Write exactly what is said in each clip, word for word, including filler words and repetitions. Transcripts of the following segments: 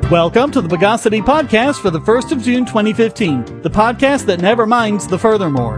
Welcome to the Bogosity Podcast for the first of June twenty fifteen, the podcast that never minds the furthermore.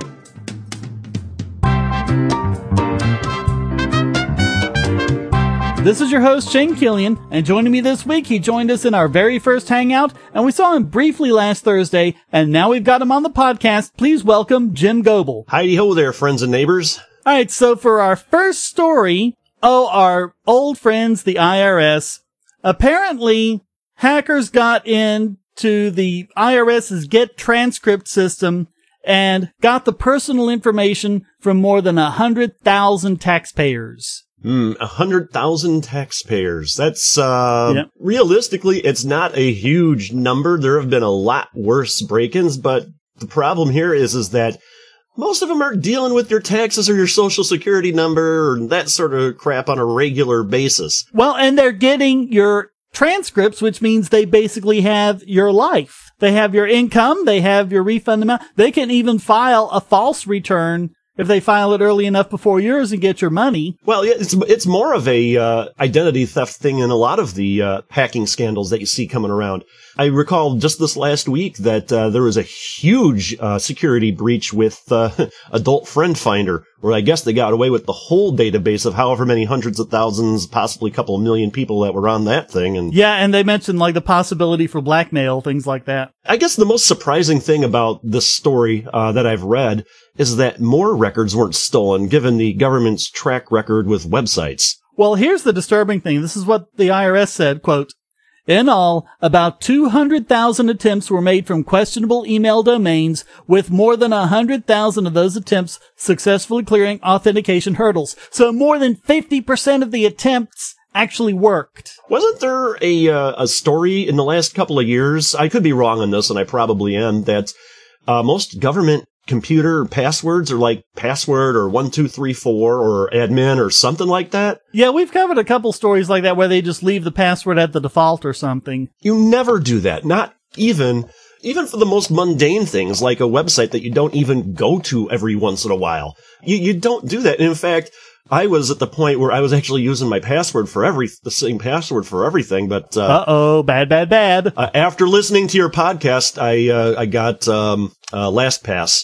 This is your host, Shane Killian, and joining me this week, he joined us in our very first hangout, and we saw him briefly last Thursday, and now we've got him on the podcast. Please welcome Jim Goebel. Heidi-ho there, friends and neighbors. All right, so for our first story, oh, our old friends, the I R S, apparently hackers got into the IRS's Get Transcript system and got the personal information from more than one hundred thousand taxpayers. Hmm, one hundred thousand taxpayers. That's, uh, yep. Realistically, it's not a huge number. There have been a lot worse break-ins, but the problem here is, is that most of them are dealing with your taxes or your social security number or that sort of crap on a regular basis. Well, and they're getting your transcripts, which means they basically have your life. They have your income. They have your refund amount. They can even file a false return if they file it early enough before yours and get your money. Well, yeah, it's it's more of a uh, identity theft thing in a lot of the uh, hacking scandals that you see coming around. I recall just this last week that uh, there was a huge uh, security breach with uh, Adult Friend Finder, where I guess they got away with the whole database of however many hundreds of thousands, possibly a couple of million people that were on that thing. And yeah, and they mentioned like the possibility for blackmail, things like that. I guess the most surprising thing about this story uh, that I've read is that more records weren't stolen, given the government's track record with websites. Well, here's the disturbing thing. This is what the I R S said, quote, "In all, about two hundred thousand attempts were made from questionable email domains, with more than one hundred thousand of those attempts successfully clearing authentication hurdles." So more than fifty percent of the attempts actually worked. Wasn't there a uh, a story in the last couple of years, I could be wrong on this, and I probably am, that uh, most government computer passwords are like password or one two three four or admin or something like that? Yeah, we've covered a couple stories like that where they just leave the password at the default or something. You never do that. Not even, even for the most mundane things like a website that you don't even go to every once in a while. You, you don't do that. And in fact, I was at the point where I was actually using my password for every, the same password for everything, but, uh. Uh-oh, bad, bad, bad. Uh, after listening to your podcast, I, uh, I got, um, uh, LastPass.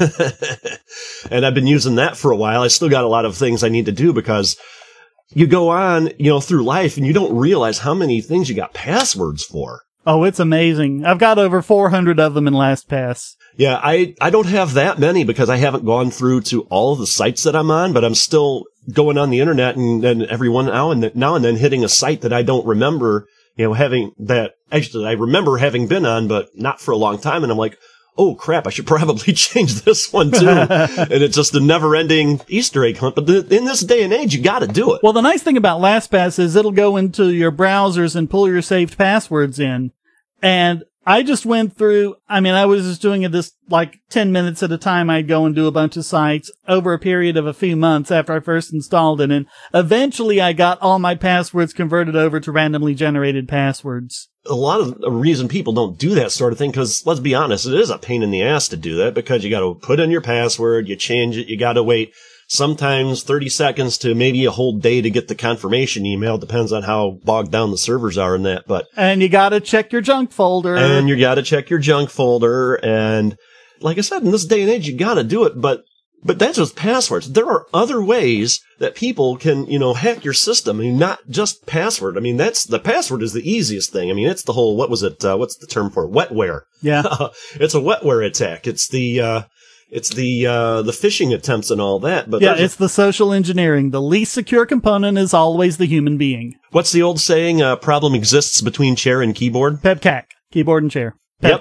And I've been using that for a while. I still got a lot of things I need to do because you go on, you know, through life and you don't realize how many things you got passwords for. Oh, it's amazing. I've got over four hundred of them in LastPass. Yeah, I, I don't have that many because I haven't gone through to all of the sites that I'm on, but I'm still going on the internet and then every one now and then, now and then hitting a site that I don't remember, you know, having that, actually I remember having been on, but not for a long time. And I'm like, oh crap, I should probably change this one too. And it's just a never-ending Easter egg hunt. But th- in this day and age, you got to do it. Well, the nice thing about LastPass is it'll go into your browsers and pull your saved passwords in. And I just went through, I mean, I was just doing it this like ten minutes at a time. I'd go and do a bunch of sites over a period of a few months after I first installed it. And eventually I got all my passwords converted over to randomly generated passwords. A lot of the reason people don't do that sort of thing, because let's be honest, it is a pain in the ass to do that because you got to put in your password, you change it, you got to wait sometimes thirty seconds to maybe a whole day to get the confirmation email. Depends on how bogged down the servers are in that. But and you got to check your junk folder. And you got to check your junk folder. And like I said, in this day and age, you got to do it. But But that's just passwords. There are other ways that people can, you know, hack your system. I mean, not just password. I mean, that's, the password is the easiest thing. I mean, it's the whole, what was it, uh, what's the term for it? Wetware. Yeah. It's a wetware attack. It's the, uh, it's the, uh, the phishing attempts and all that. But yeah, it's a- the social engineering. The least secure component is always the human being. What's the old saying? Uh, problem exists between chair and keyboard? Pepcac. Keyboard and chair.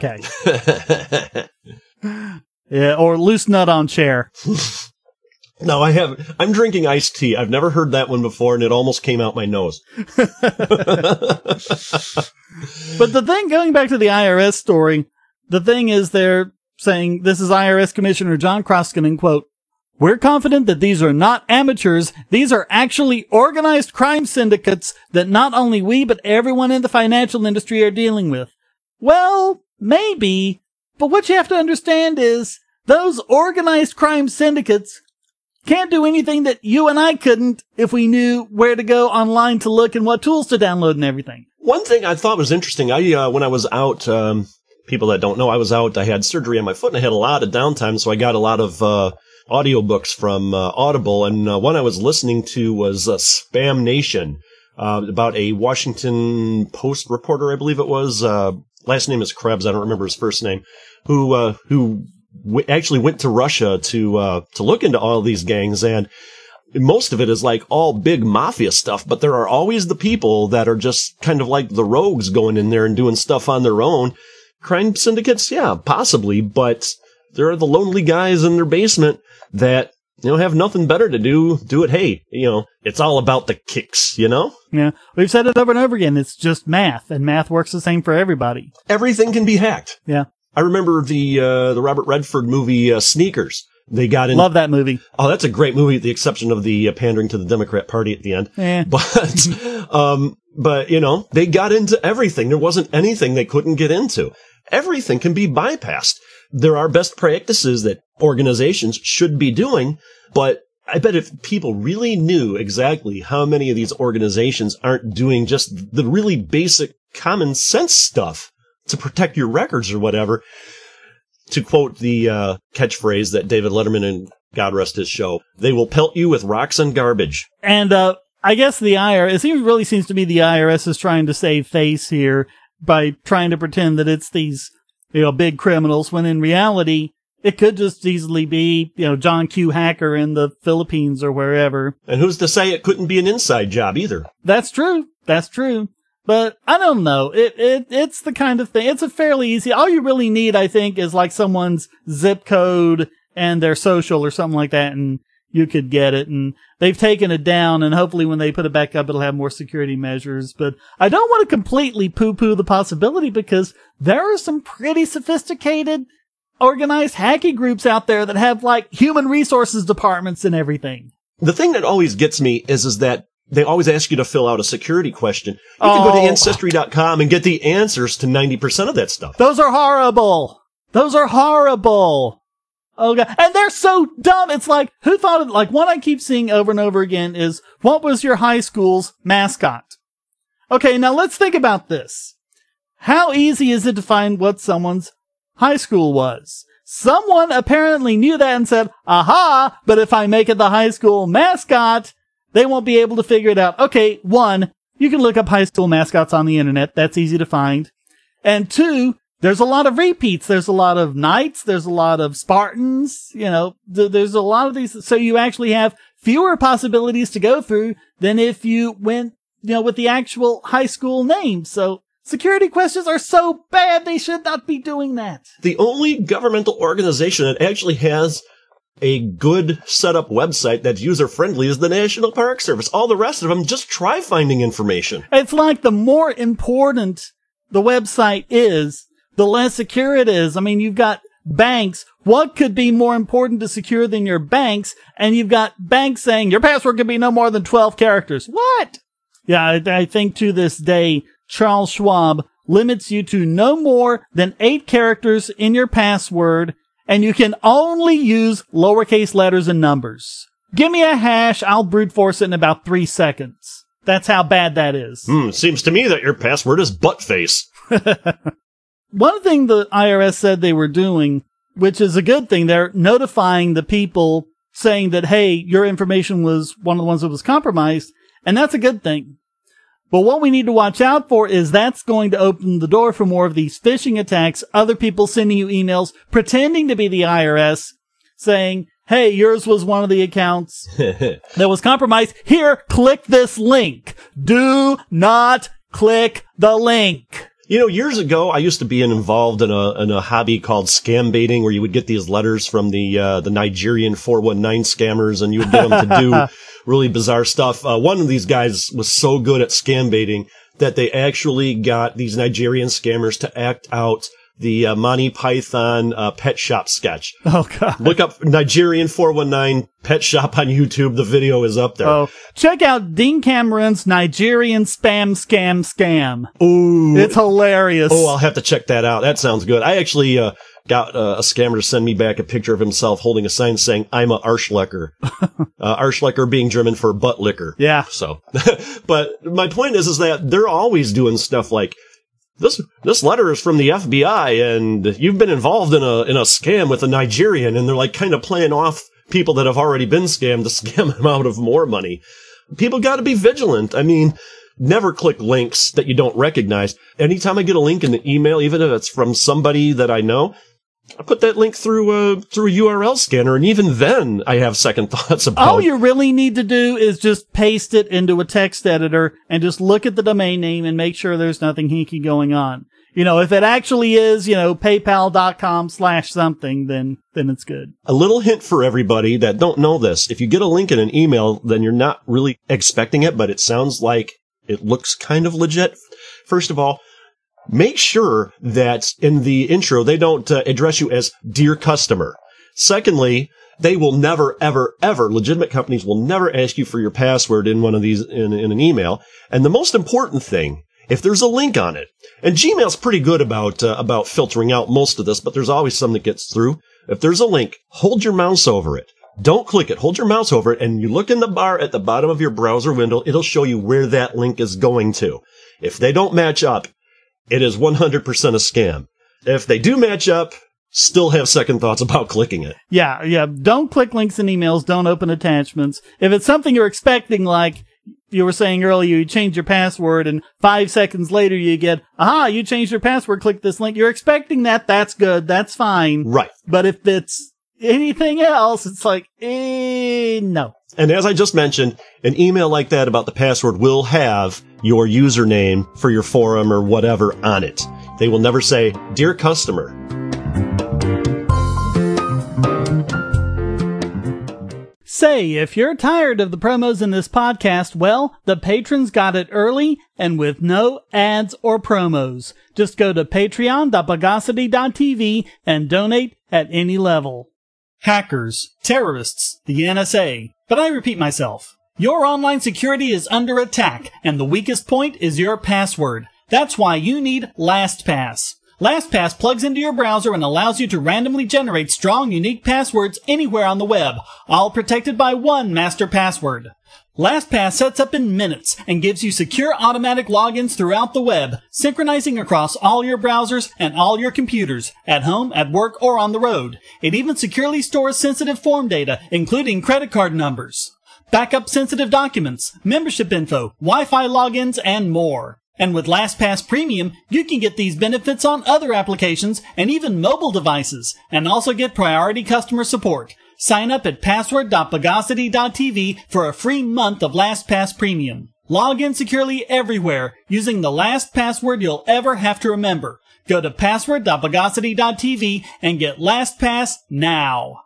Pepcac. Yep. Yeah, or loose nut on chair. No, I have. I'm drinking iced tea. I've never heard that one before, and it almost came out my nose. But the thing, going back to the I R S story, the thing is they're saying, this is I R S Commissioner John Kroskinen, quote, "We're confident that these are not amateurs. These are actually organized crime syndicates that not only we, but everyone in the financial industry are dealing with." Well, maybe. But what you have to understand is those organized crime syndicates can't do anything that you and I couldn't if we knew where to go online to look and what tools to download and everything. One thing I thought was interesting, I uh, when I was out, um, people that don't know, I was out, I had surgery on my foot and I had a lot of downtime, so I got a lot of uh, audiobooks from uh, Audible, and uh, one I was listening to was uh, Spam Nation, uh, about a Washington Post reporter, I believe it was, uh, last name is Krebs, I don't remember his first name, who uh, who w- actually went to Russia to uh, to look into all these gangs, and most of it is like all big mafia stuff, but there are always the people that are just kind of like the rogues going in there and doing stuff on their own. Crime syndicates, yeah, possibly, but there are the lonely guys in their basement that, you know, have nothing better to do. Do it, hey, you know, it's all about the kicks, you know? Yeah, we've said it over and over again. It's just math, and math works the same for everybody. Everything can be hacked. Yeah. I remember the uh, the Robert Redford movie uh, Sneakers. They got in. Love that movie. Oh, that's a great movie, with the exception of the uh, pandering to the Democrat Party at the end. Eh. But, um, but, you know, they got into everything. There wasn't anything they couldn't get into. Everything can be bypassed. There are best practices that organizations should be doing, but I bet if people really knew exactly how many of these organizations aren't doing just the really basic common sense stuff to protect your records or whatever, to quote the uh, catchphrase that David Letterman, and God rest his show, they will pelt you with rocks and garbage. And uh, I guess the I R S, it really seems to me the I R S is trying to save face here by trying to pretend that it's these, you know, big criminals, when in reality, it could just easily be, you know, John Q. Hacker in the Philippines or wherever. And who's to say it couldn't be an inside job either? That's true. That's true. But I don't know. It, it, it's the kind of thing. It's a fairly easy. All you really need, I think, is like someone's zip code and their social or something like that, and you could get it. And they've taken it down, and hopefully when they put it back up, it'll have more security measures. But I don't want to completely poo-poo the possibility, because there are some pretty sophisticated, organized hacking groups out there that have like human resources departments and everything. The thing that always gets me is, is that they always ask you to fill out a security question. You oh. can go to Ancestry dot com and get the answers to ninety percent of that stuff. Those are horrible. Those are horrible. Oh, God. And they're so dumb. It's like, who thought of, like, one I keep seeing over and over again is, what was your high school's mascot? Okay, now let's think about this. How easy is it to find what someone's high school was? Someone apparently knew that and said, aha, but if I make it the high school mascot, they won't be able to figure it out. Okay, one, you can look up high school mascots on the internet. That's easy to find. And two, there's a lot of repeats. There's a lot of knights. There's a lot of Spartans. You know, th- there's a lot of these. So you actually have fewer possibilities to go through than if you went, you know, with the actual high school name. So security questions are so bad. They should not be doing that. The only governmental organization that actually has a good setup website that's user-friendly is the National Park Service. All the rest of them, just try finding information. It's like the more important the website is, the less secure it is. I mean, you've got banks. What could be more important to secure than your banks? And you've got banks saying your password can be no more than twelve characters. What? Yeah, I, I think to this day, Charles Schwab limits you to no more than eight characters in your password, and you can only use lowercase letters and numbers. Give me a hash, I'll brute force it in about three seconds. That's how bad that is. Hmm, seems to me that your password is buttface. One thing the I R S said they were doing, which is a good thing, they're notifying the people saying that, hey, your information was one of the ones that was compromised, and that's a good thing. But what we need to watch out for is that's going to open the door for more of these phishing attacks, other people sending you emails pretending to be the I R S saying, hey, yours was one of the accounts that was compromised. Here, click this link. Do not click the link. You know, years ago, I used to be involved in a in a hobby called scam baiting, where you would get these letters from the uh, the Nigerian four one nine scammers, and you would get them to do really bizarre stuff. Uh, one of these guys was so good at scam baiting that they actually got these Nigerian scammers to act out the uh, Monty Python uh, Pet Shop sketch. Oh, God. Look up Nigerian four one nine Pet Shop on YouTube. The video is up there. Oh, check out Dean Cameron's Nigerian Spam Scam Scam. Ooh. It's hilarious. Oh, I'll have to check that out. That sounds good. I actually uh, got uh, a scammer to send me back a picture of himself holding a sign saying, "I'm a Arschlecker." uh, Arschlecker being German for butt licker. Yeah. So, but my point is, is that they're always doing stuff like, This this letter is from the F B I, and you've been involved in a in a scam with a Nigerian, and they're like kind of playing off people that have already been scammed to scam them out of more money. People got to be vigilant. I mean, never click links that you don't recognize. Anytime I get a link in the email, even if it's from somebody that I know, I put that link through a through a U R L scanner, and even then, I have second thoughts about. All you really need to do is just paste it into a text editor and just look at the domain name and make sure there's nothing hinky going on. You know, if it actually is, you know, paypal.com slash something, then then it's good. A little hint for everybody that don't know this: if you get a link in an email, then you're not really expecting it, but it sounds like it looks kind of legit. First of all, make sure that in the intro, they don't uh, address you as "dear customer." Secondly, they will never, ever, ever, legitimate companies will never ask you for your password in one of these, in, in an email. And the most important thing, if there's a link on it, and Gmail's pretty good about, uh, about filtering out most of this, but there's always some that gets through. If there's a link, hold your mouse over it. Don't click it. Hold your mouse over it, and you look in the bar at the bottom of your browser window. It'll show you where that link is going to. If they don't match up, it is one hundred percent a scam. If they do match up, still have second thoughts about clicking it. Yeah, yeah. Don't click links in emails. Don't open attachments. If it's something you're expecting, like you were saying earlier, you change your password and five seconds later you get, aha, you changed your password, click this link. You're expecting that. That's good. That's fine. Right. But if it's anything else, it's like, eh, no. And as I just mentioned, an email like that about the password will have your username for your forum or whatever on it. They will never say, "Dear customer." Say, if you're tired of the promos in this podcast, well, the patrons got it early and with no ads or promos. Just go to patreon dot bogosity dot t v and donate at any level. Hackers, terrorists, the N S A. But I repeat myself. Your online security is under attack, and the weakest point is your password. That's why you need LastPass. LastPass plugs into your browser and allows you to randomly generate strong, unique passwords anywhere on the web, all protected by one master password. LastPass sets up in minutes and gives you secure automatic logins throughout the web, synchronizing across all your browsers and all your computers, at home, at work, or on the road. It even securely stores sensitive form data, including credit card numbers, backup sensitive documents, membership info, Wi-Fi logins, and more. And with LastPass Premium, you can get these benefits on other applications and even mobile devices, and also get priority customer support. Sign up at password dot bogosity dot t v for a free month of LastPass Premium. Log in securely everywhere using the last password you'll ever have to remember. Go to password dot bogosity dot t v and get LastPass now.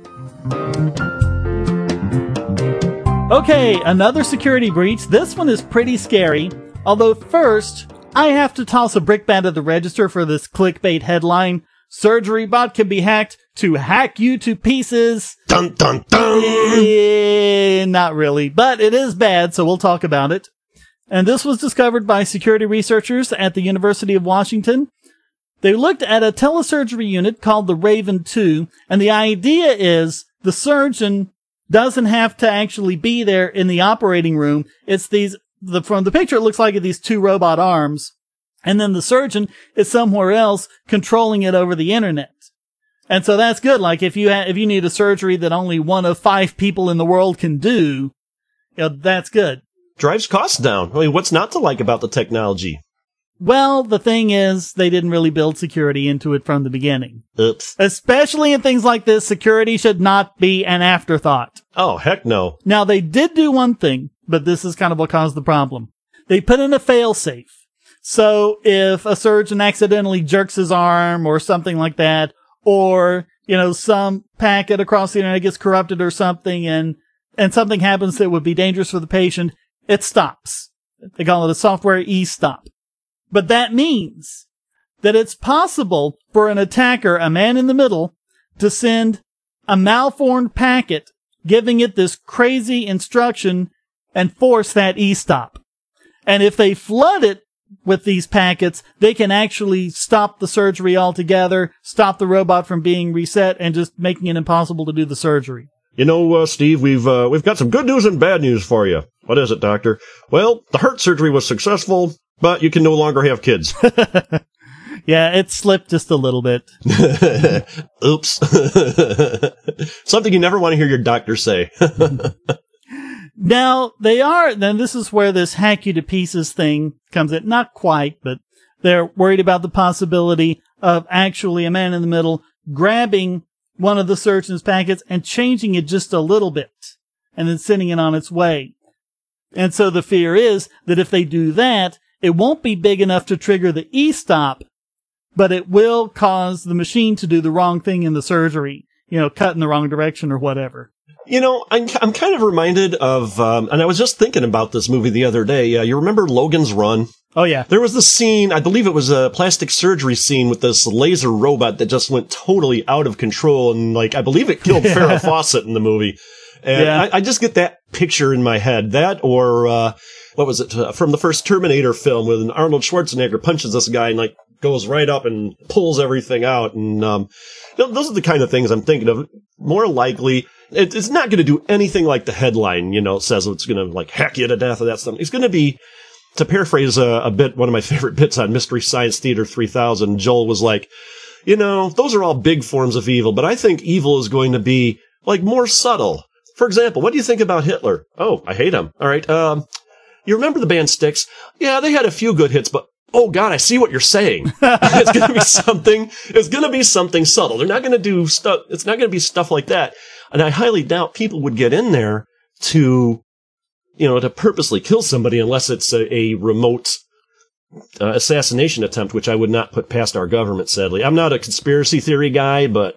Okay, another security breach. This one is pretty scary. Although first, I have to toss a brickbat at the register for this clickbait headline. Surgery bot can be hacked to hack you to pieces. Dun, dun, dun. Eh, not really, but it is bad, so we'll talk about it. And this was discovered by security researchers at the University of Washington. They looked at a telesurgery unit called the Raven two, and the idea is the surgeon doesn't have to actually be there in the operating room. It's these, the, from the picture, it looks like these two robot arms. And then the surgeon is somewhere else controlling it over the internet. And so that's good. Like if you ha- if you need a surgery that only one of five people in the world can do, you know, that's good. Drives costs down. I mean, what's not to like about the technology? Well, the thing is, they didn't really build security into it from the beginning. Oops. Especially in things like this, security should not be an afterthought. Oh, heck no. Now, they did do one thing, but this is kind of what caused the problem. They put in a failsafe. So if a surgeon accidentally jerks his arm or something like that, or, you know, some packet across the internet gets corrupted or something and, and something happens that would be dangerous for the patient, it stops. They call it a software e-stop. But that means that it's possible for an attacker, a man in the middle, to send a malformed packet, giving it this crazy instruction and force that e-stop. And if they flood it with these packets, they can actually stop the surgery altogether, stop the robot from being reset, and just making it impossible to do the surgery. You know, uh, Steve, we've uh, we've got some good news and bad news for you. What is it, Doctor? Well, the heart surgery was successful, but you can no longer have kids. Yeah, it slipped just a little bit. Oops. Something you never want to hear your doctor say. Now, they are, then this is where this hack you to pieces thing comes in. Not quite, but they're worried about the possibility of actually a man in the middle grabbing one of the surgeon's packets and changing it just a little bit and then sending it on its way. And so the fear is that if they do that, it won't be big enough to trigger the e-stop, but it will cause the machine to do the wrong thing in the surgery, you know, cut in the wrong direction or whatever. You know, I'm, I'm kind of reminded of, um, and I was just thinking about this movie the other day. Uh, you remember Logan's Run? Oh, yeah. There was this scene, I believe it was a plastic surgery scene with this laser robot that just went totally out of control. And, like, I believe it killed yeah. Farrah Fawcett in the movie. And yeah. I, I just get that picture in my head. That or, uh, what was it, uh, from the first Terminator film when Arnold Schwarzenegger punches this guy and, like, goes right up and pulls everything out. And um, those are the kind of things I'm thinking of. More likely, it, it's not going to do anything like the headline, you know, says it's going to, like, hack you to death or that stuff. It's going to be, to paraphrase a, a bit, one of my favorite bits on Mystery Science Theater three thousand, Joel was like, you know, those are all big forms of evil, but I think evil is going to be, like, more subtle. For example, what do you think about Hitler? Oh, I hate him. All right. Um, you remember the band Styx? Yeah, they had a few good hits, but oh God, I see what you're saying. It's going to be something, it's going to be something subtle. They're not going to do stuff, it's not going to be stuff like that. And I highly doubt people would get in there to, you know, to purposely kill somebody unless it's a, a remote uh, assassination attempt, which I would not put past our government, sadly. I'm not a conspiracy theory guy, but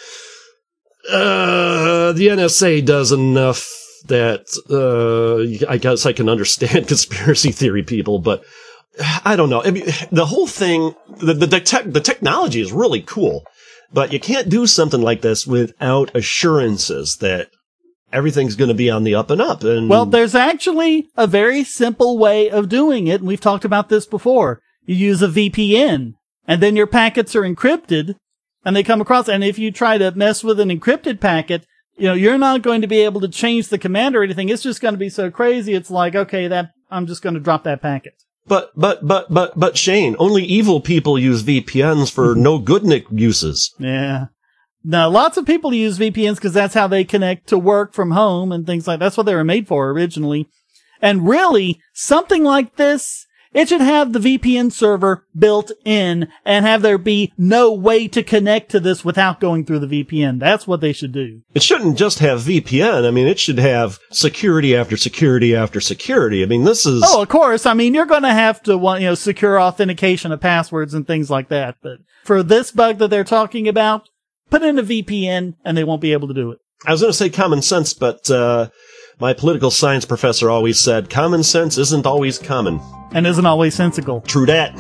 uh, the N S A does enough that uh, I guess I can understand conspiracy theory people, but I don't know. I mean, the whole thing, the the, the, tech, the technology is really cool, but you can't do something like this without assurances that everything's going to be on the up and up. And well, there's actually a very simple way of doing it, and we've talked about this before. You use a V P N, and then your packets are encrypted, and they come across, and if you try to mess with an encrypted packet, you know, you're not going to be able to change the command or anything. It's just going to be so crazy, it's like, okay, that I'm just going to drop that packet. But, but, but, but, but, Shane, only evil people use V P Ns for no good uses. Yeah. Now, lots of people use V P Ns because that's how they connect to work from home and things like that. That's what they were made for originally. And really, something like this, it should have the V P N server built in and have there be no way to connect to this without going through the V P N. That's what they should do. It shouldn't just have V P N. I mean, it should have security after security after security. I mean, this is... Oh, of course. I mean, you're going to have to want, you know, secure authentication of passwords and things like that. But for this bug that they're talking about, put in a V P N and they won't be able to do it. I was going to say common sense, but uh my political science professor always said common sense isn't always common. And isn't always sensical. True that.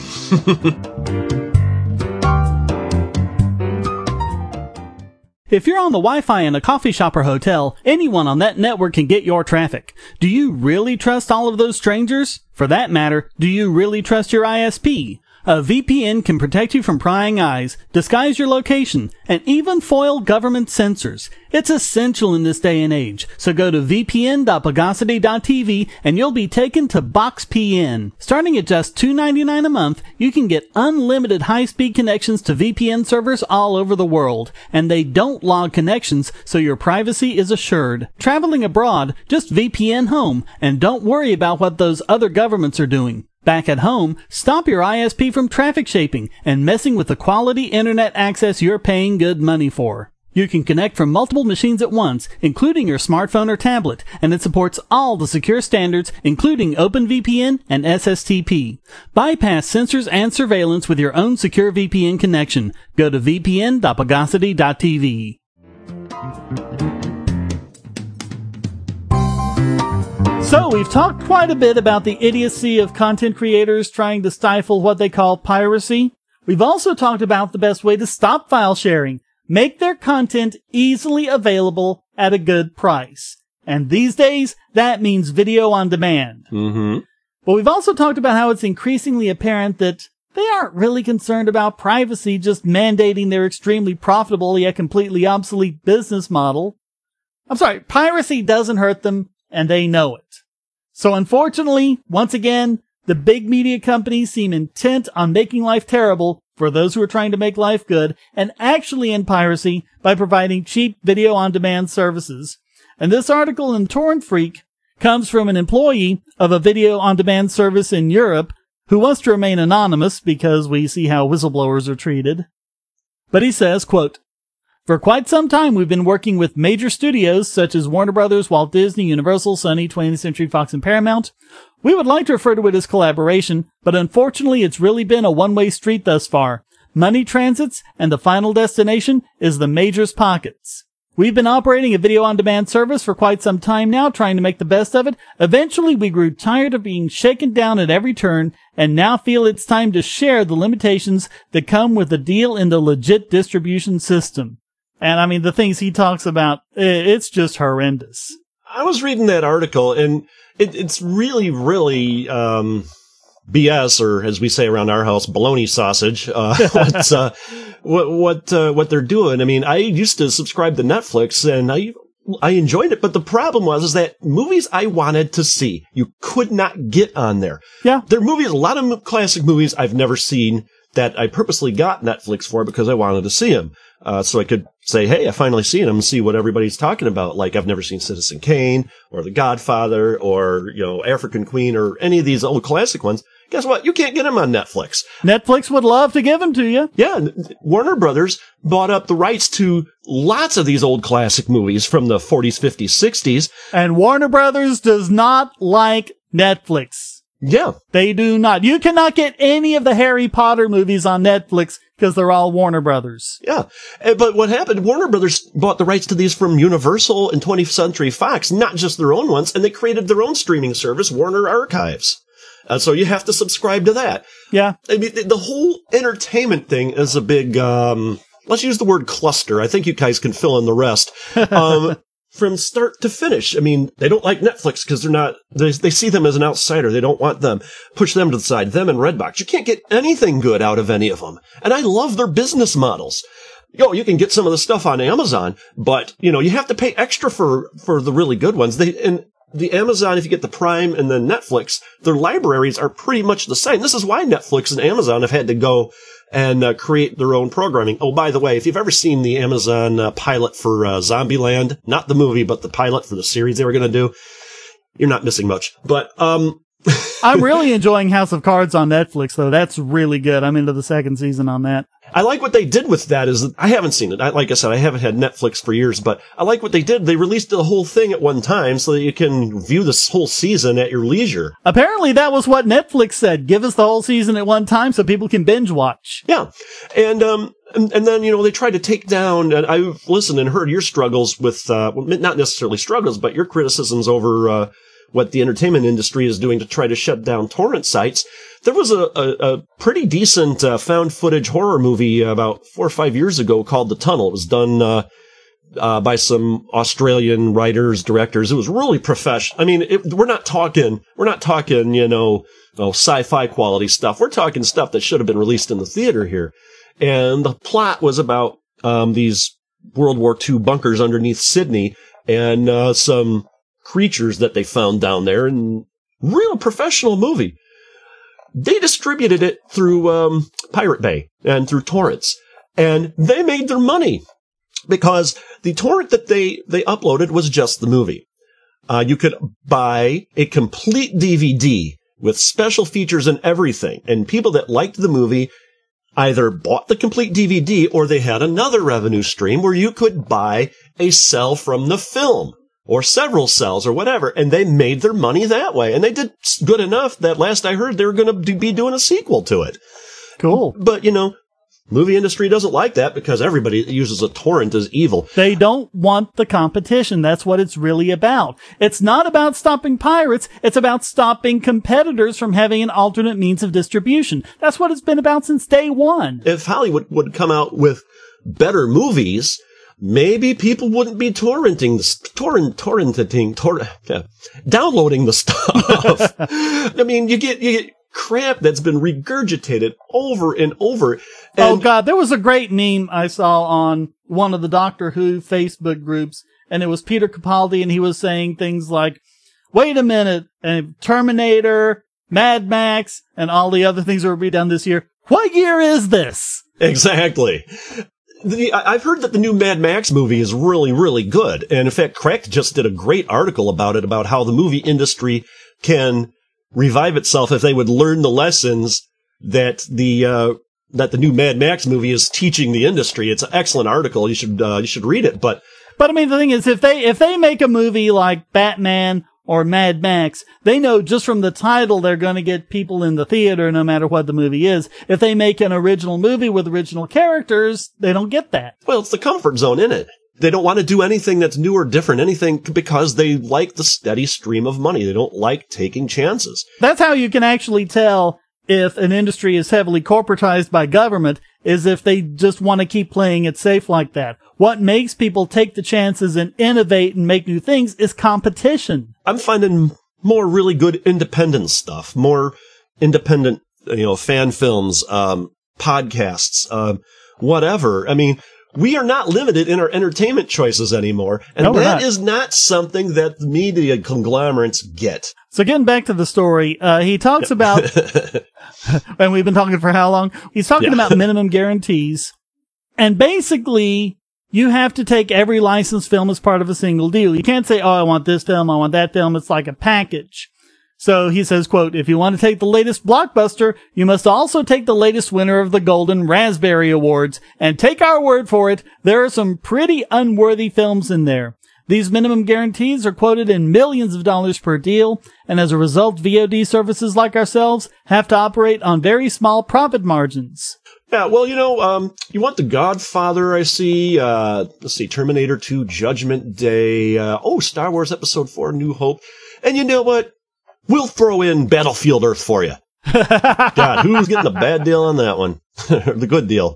If you're on the Wi-Fi in a coffee shop or hotel, anyone on that network can get your traffic. Do you really trust all of those strangers? For that matter, do you really trust your I S P? A V P N can protect you from prying eyes, disguise your location, and even foil government censors. It's essential in this day and age, so go to v p n dot bogosity dot t v and you'll be taken to BoxPN. Starting at just two dollars and ninety-nine cents a month, you can get unlimited high-speed connections to V P N servers all over the world, and they don't log connections, so your privacy is assured. Traveling abroad, just V P N home, and don't worry about what those other governments are doing. Back at home, stop your I S P from traffic shaping and messing with the quality internet access you're paying good money for. You can connect from multiple machines at once, including your smartphone or tablet, and it supports all the secure standards, including OpenVPN and S S T P. Bypass censors and surveillance with your own secure V P N connection. Go to v p n dot bogosity dot t v. So, we've talked quite a bit about the idiocy of content creators trying to stifle what they call piracy. We've also talked about the best way to stop file sharing. Make their content easily available at a good price. And these days, that means video on demand. Mm-hmm. But we've also talked about how it's increasingly apparent that they aren't really concerned about privacy, just mandating their extremely profitable yet completely obsolete business model. I'm sorry, piracy doesn't hurt them, and they know it. So unfortunately, once again, the big media companies seem intent on making life terrible for those who are trying to make life good, and actually end piracy by providing cheap video-on-demand services. And this article in Torrent Freak comes from an employee of a video-on-demand service in Europe who wants to remain anonymous because we see how whistleblowers are treated. But he says, quote, "For quite some time we've been working with major studios such as Warner Brothers, Walt Disney, Universal, Sony, twentieth Century Fox, and Paramount. We would like to refer to it as collaboration, but unfortunately it's really been a one-way street thus far. Money transits, and the final destination is the majors' pockets. We've been operating a video-on-demand service for quite some time now, trying to make the best of it. Eventually, we grew tired of being shaken down at every turn, and now feel it's time to share the limitations that come with a deal in the legit distribution system." And I mean, the things he talks about, it's just horrendous. I was reading that article, and it, it's really, really um, B S, or as we say around our house, baloney sausage. Uh, what's, uh, what what uh, what they're doing. I mean, I used to subscribe to Netflix, and I I enjoyed it, but the problem was is that movies I wanted to see, you could not get on there. Yeah, there are movies, a lot of classic movies I've never seen that I purposely got Netflix for because I wanted to see them. Uh, so I could say, hey, I finally seen them and see what everybody's talking about. Like, I've never seen Citizen Kane or The Godfather or, you know, African Queen or any of these old classic ones. Guess what? You can't get them on Netflix. Netflix would love to give them to you. Yeah. Warner Brothers bought up the rights to lots of these old classic movies from the forties, fifties, sixties. And Warner Brothers does not like Netflix. Yeah. They do not. You cannot get any of the Harry Potter movies on Netflix because they're all Warner Brothers. Yeah. But what happened, Warner Brothers bought the rights to these from Universal and twentieth Century Fox, not just their own ones, and they created their own streaming service, Warner Archives. Uh, so you have to subscribe to that. Yeah. I mean, the whole entertainment thing is a big, um, let's use the word cluster. I think you guys can fill in the rest. Um, from start to finish. I mean, they don't like Netflix because they're not, they, they see them as an outsider. They don't want them. Push them to the side. Them and Redbox. You can't get anything good out of any of them. And I love their business models. Yo, you can get some of the stuff on Amazon, but, you know, you have to pay extra for, for the really good ones. They, and the Amazon, if you get the Prime and then Netflix, their libraries are pretty much the same. This is why Netflix and Amazon have had to go and uh, create their own programming. Oh, by the way, if you've ever seen the Amazon uh, pilot for uh, Zombieland, not the movie, but the pilot for the series they were going to do, you're not missing much. But um I'm really enjoying House of Cards on Netflix, though. That's really good. I'm into the second season on that. I like what they did with that. Is I haven't seen it. I, like I said, I haven't had Netflix for years, but I like what they did. They released the whole thing at one time so that you can view this whole season at your leisure. Apparently, that was what Netflix said. Give us the whole season at one time so people can binge watch. Yeah. And, um, and, and then, you know, they tried to take down, and I've listened and heard your struggles with, uh, well, not necessarily struggles, but your criticisms over, uh, what the entertainment industry is doing to try to shut down torrent sites. There was a, a, a pretty decent uh, found footage horror movie about four or five years ago called The Tunnel. It was done uh, uh, by some Australian writers, directors. It was really professional. I mean, it, we're not talking, we're not talking, you know, oh, sci-fi quality stuff. We're talking stuff that should have been released in the theater here. And the plot was about um, these World War Two bunkers underneath Sydney and uh, some creatures that they found down there, and real professional movie. They distributed it through um, Pirate Bay and through torrents, and they made their money because the torrent that they, they uploaded was just the movie. Uh, you could buy a complete D V D with special features and everything, and people that liked the movie either bought the complete D V D or they had another revenue stream where you could buy a cell from the film. Or several cells or whatever, and they made their money that way. And they did good enough that last I heard they were going to be doing a sequel to it. Cool. But, you know, movie industry doesn't like that because everybody that uses a torrent is evil. They don't want the competition. That's what it's really about. It's not about stopping pirates. It's about stopping competitors from having an alternate means of distribution. That's what it's been about since day one. If Hollywood would come out with better movies maybe people wouldn't be torrenting the torrent torrenting tor- uh, downloading the stuff. I mean, you get you get crap that's been regurgitated over and over. And oh God, there was a great meme I saw on one of the Doctor Who Facebook groups, and it was Peter Capaldi, and he was saying things like, "Wait a minute, and Terminator, Mad Max, and all the other things that will be done this year. What year is this?" Exactly. The, I've heard that the new Mad Max movie is really, really good. And in fact, Cracked just did a great article about it, about how the movie industry can revive itself if they would learn the lessons that the, uh, that the new Mad Max movie is teaching the industry. It's an excellent article. You should, uh, you should read it. But, but I mean, the thing is, if they, if they make a movie like Batman or Mad Max, they know just from the title they're going to get people in the theater no matter what the movie is. If they make an original movie with original characters, they don't get that. Well, it's the comfort zone in it. They don't want to do anything that's new or different, anything, because they like the steady stream of money. They don't like taking chances. That's how you can actually tell if an industry is heavily corporatized by government, is if they just want to keep playing it safe like that. What makes people take the chances and innovate and make new things is competition. I'm finding more really good independent stuff, more independent, you know, fan films, um, podcasts, um, whatever. I mean, we are not limited in our entertainment choices anymore, and no, that not. is not something that the media conglomerates get. So getting back to the story, uh, he talks about, and we've been talking for how long? He's talking yeah. about minimum guarantees, and basically, you have to take every licensed film as part of a single deal. You can't say, oh, I want this film, I want that film. It's like a package. So he says, quote, if you want to take the latest blockbuster, you must also take the latest winner of the Golden Raspberry Awards. And take our word for it, there are some pretty unworthy films in there. These minimum guarantees are quoted in millions of dollars per deal, and as a result, V O D services like ourselves have to operate on very small profit margins. Yeah, well, you know, um, you want The Godfather, I see, uh, let's see, Terminator two, Judgment Day, uh, oh, Star Wars Episode four, New Hope. And you know what? We'll throw in Battlefield Earth for you. God, who's getting the bad deal on that one? The good deal.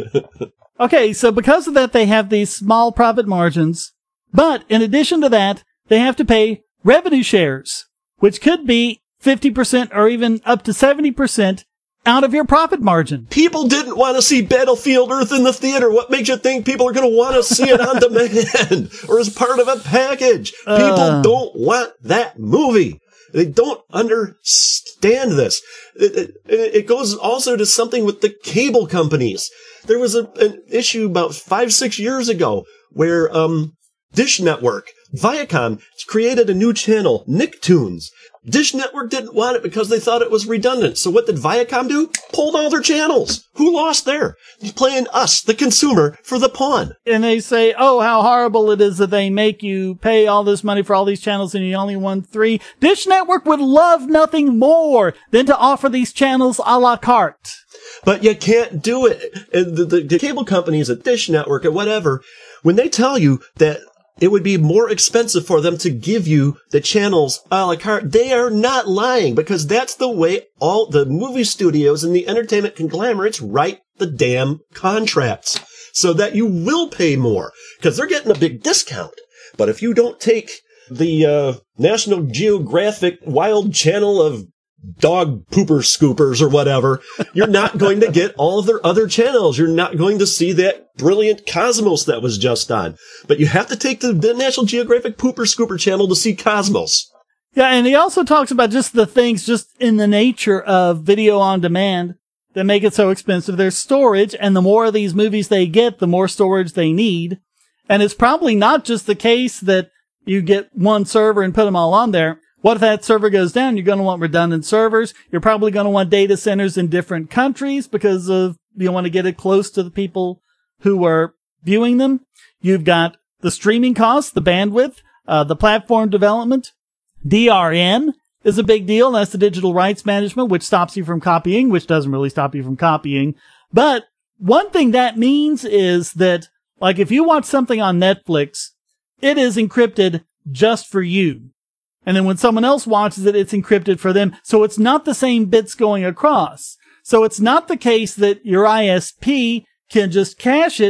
Okay, so because of that, they have these small profit margins. But in addition to that, they have to pay revenue shares, which could be fifty percent or even up to seventy percent out of your profit margin. People didn't want to see Battlefield Earth in the theater. What makes you think people are going to want to see it on demand or as part of a package? Uh, people don't want that movie. They don't understand this. It, it, it goes also to something with the cable companies. There was a, an issue about five, six years ago where um, Dish Network, Viacom, created a new channel, Nicktoons. Dish Network didn't want it because they thought it was redundant. So what did Viacom do? Pulled all their channels. Who lost there? Playing us, the consumer, for the pawn. And they say, oh, how horrible it is that they make you pay all this money for all these channels and you only want three. Dish Network would love nothing more than to offer these channels a la carte. But you can't do it. The, the, the cable companies at Dish Network or whatever, when they tell you that it would be more expensive for them to give you the channels a la carte, they are not lying, because that's the way all the movie studios and the entertainment conglomerates write the damn contracts, so that you will pay more, because they're getting a big discount. But if you don't take the uh, National Geographic Wild Channel of dog pooper scoopers or whatever, you're not going to get all of their other channels. You're not going to see that brilliant Cosmos that was just on. But you have to take the, the National Geographic Pooper Scooper channel to see Cosmos. Yeah, and he also talks about just the things just in the nature of video on demand that make it so expensive. There's storage, and the more of these movies they get, the more storage they need. And it's probably not just the case that you get one server and put them all on there. What if that server goes down? You're going to want redundant servers. You're probably going to want data centers in different countries because of, you want to get it close to the people who are viewing them. You've got the streaming costs, the bandwidth, uh, the platform development. D R M is a big deal. That's the digital rights management, which stops you from copying, which doesn't really stop you from copying. But one thing that means is that, like, if you watch something on Netflix, it is encrypted just for you. And then when someone else watches it, it's encrypted for them. So it's not the same bits going across. So it's not the case that your I S P can just cache it.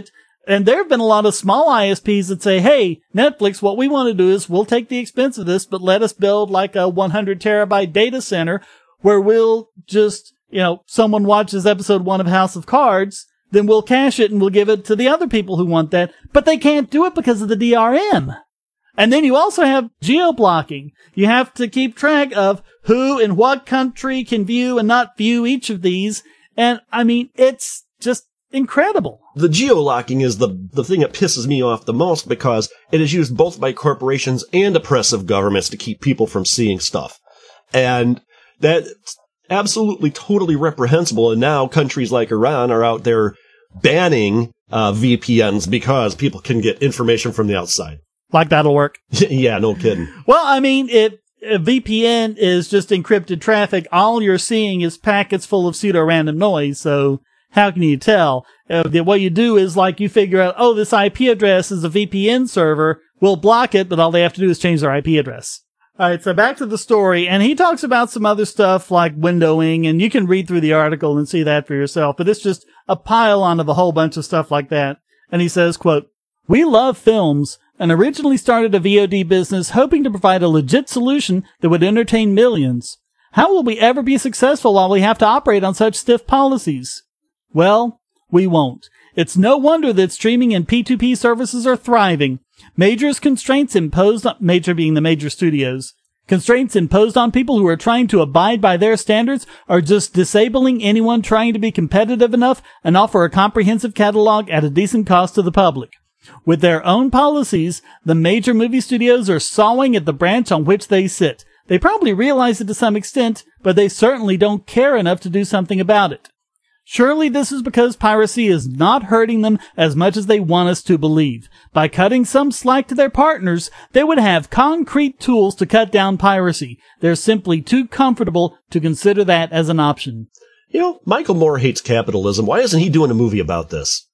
And there have been a lot of small I S Ps that say, hey, Netflix, what we want to do is we'll take the expense of this, but let us build like a one hundred terabyte data center where we'll just, you know, someone watches episode one of House of Cards, then we'll cache it and we'll give it to the other people who want that. But they can't do it because of the D R M. And then you also have geo-blocking. You have to keep track of who in what country can view and not view each of these. And I mean, it's just incredible. The geo-locking is the, the thing that pisses me off the most because it is used both by corporations and oppressive governments to keep people from seeing stuff. And that's absolutely totally reprehensible. And now countries like Iran are out there banning uh, V P Ns because people can get information from the outside. Like that'll work. Yeah, no kidding. Well, I mean, if a V P N is just encrypted traffic, all you're seeing is packets full of pseudo-random noise, so how can you tell? Uh, what you do is, like, you figure out, oh, this I P address is a V P N server, we'll block it, but all they have to do is change their I P address. Alright, so back to the story, and he talks about some other stuff like windowing, and you can read through the article and see that for yourself, but it's just a pile on of a whole bunch of stuff like that. And he says, quote, "We love films, and originally started a V O D business hoping to provide a legit solution that would entertain millions. How will we ever be successful while we have to operate on such stiff policies? Well, we won't. It's no wonder that streaming and P two P services are thriving. Major constraints imposed on, major being the major studios, constraints imposed on people who are trying to abide by their standards are just disabling anyone trying to be competitive enough and offer a comprehensive catalog at a decent cost to the public. With their own policies, the major movie studios are sawing at the branch on which they sit. They probably realize it to some extent, but they certainly don't care enough to do something about it. Surely this is because piracy is not hurting them as much as they want us to believe. By cutting some slack to their partners, they would have concrete tools to cut down piracy. They're simply too comfortable to consider that as an option." You know, Michael Moore hates capitalism. Why isn't he doing a movie about this?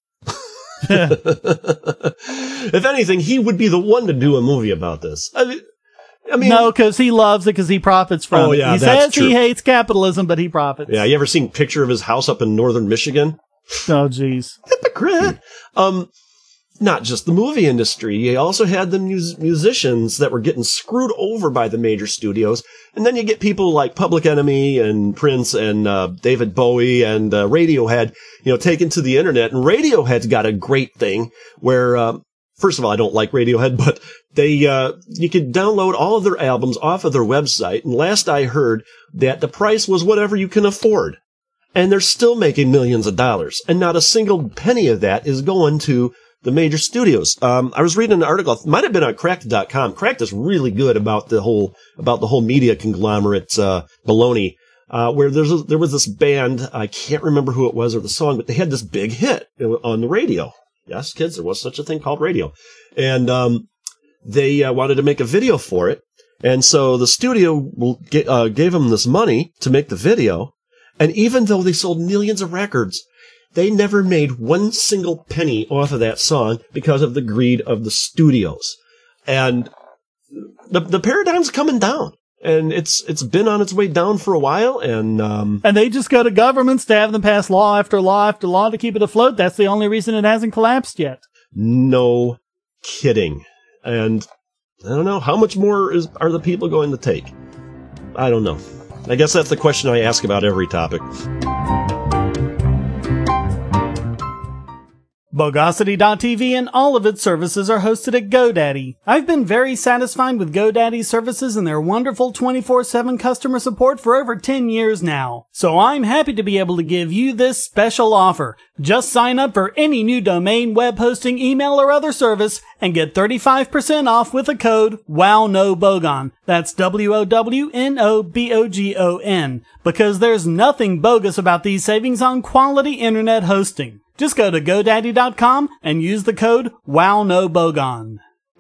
If anything, he would be the one to do a movie about this. I mean, I mean no, because he loves it because he profits from oh, it. Yeah, he that's says true. he hates capitalism, but he profits. Yeah, you ever seen a picture of his house up in northern Michigan? Oh, jeez. Hypocrite. Um, not just the movie industry. You also had the mus- musicians that were getting screwed over by the major studios. And then you get people like Public Enemy and Prince and uh, David Bowie and uh, Radiohead, you know, taken to the internet. And Radiohead's got a great thing where, uh, first of all, I don't like Radiohead, but they uh, you could download all of their albums off of their website. And last I heard that the price was whatever you can afford. And they're still making millions of dollars. And not a single penny of that is going to the major studios. Um, I was reading an article, it might have been on cracked dot com. Cracked is really good about the whole, about the whole media conglomerate, uh, baloney, uh, where there's a, there was this band, I can't remember who it was or the song, but they had this big hit on the radio. Yes, kids, there was such a thing called radio. And, um, they uh, wanted to make a video for it. And so the studio uh, gave them this money to make the video. And even though they sold millions of records, they never made one single penny off of that song because of the greed of the studios. And the the paradigm's coming down. And it's it's been on its way down for a while. And um, and they just go to governments to have them pass law after law after law to keep it afloat. That's the only reason it hasn't collapsed yet. No kidding. And I don't know, how much more is are the people going to take? I don't know. I guess that's the question I ask about every topic. Bogosity dot T V and all of its services are hosted at GoDaddy. I've been very satisfied with GoDaddy's services and their wonderful twenty-four seven customer support for over ten years now. So I'm happy to be able to give you this special offer. Just sign up for any new domain, web hosting, email, or other service and get thirty-five percent off with the code WOWNOBOGON. That's W O W N O B O G O N. Because there's nothing bogus about these savings on quality internet hosting. Just go to GoDaddy dot com and use the code WOWNOBOGON.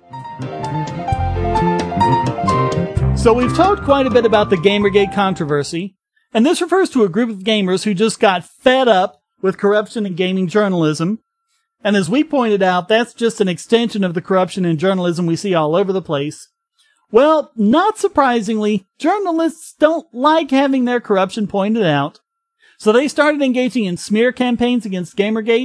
So we've talked quite a bit about the Gamergate controversy, and this refers to a group of gamers who just got fed up with corruption in gaming journalism. And as we pointed out, that's just an extension of the corruption in journalism we see all over the place. Well, not surprisingly, journalists don't like having their corruption pointed out. So they started engaging in smear campaigns against Gamergate,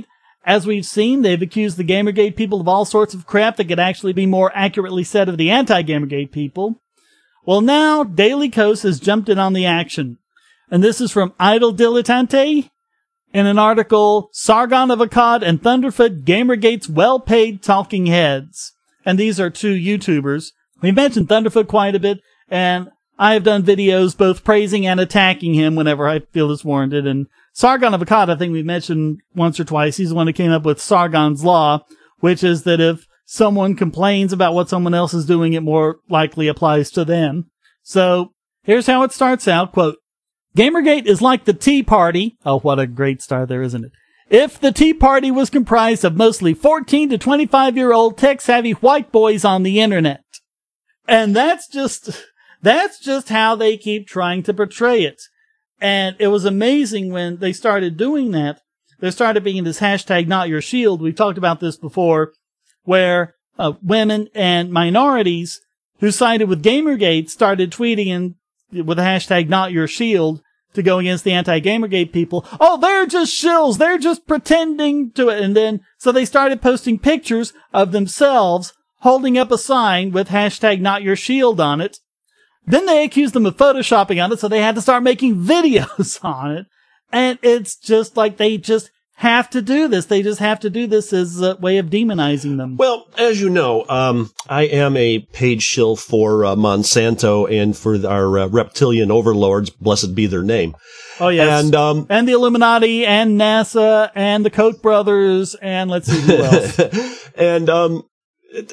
As we've seen, they've accused the Gamergate people of all sorts of crap that could actually be more accurately said of the anti-Gamergate people. Well, now, Daily Kos has jumped in on the action. And this is from Idle Dilettante in an article, Sargon of Akkad and Thunderfoot, Gamergate's well-paid talking heads. And these are two YouTubers. We've mentioned Thunderfoot quite a bit, and I have done videos both praising and attacking him whenever I feel it's warranted. And Sargon of Akkad, I think we mentioned once or twice. He's the one who came up with Sargon's Law, which is that if someone complains about what someone else is doing, it more likely applies to them. So here's how it starts out. Quote, Gamergate is like the Tea Party. Oh, what a great start there, isn't it? If the Tea Party was comprised of mostly fourteen to twenty-five year old tech-savvy white boys on the internet. And that's just, that's just how they keep trying to portray it. And it was amazing when they started doing that. There started being this hashtag not your shield. We've talked about this before, where uh, women and minorities who sided with Gamergate started tweeting in, with the hashtag not your shield to go against the anti-Gamergate people. Oh, they're just shills. They're just pretending to it. And then, so they started posting pictures of themselves holding up a sign with hashtag not your shield on it. Then they accused them of photoshopping on it, so they had to start making videos on it. And it's just like they just have to do this. They just have to do this as a way of demonizing them. Well, as you know, um, I am a paid shill for uh, Monsanto and for our uh, reptilian overlords, blessed be their name. Oh, yes. And, um, and the Illuminati and NASA and the Koch brothers and let's see who else. and, um, it,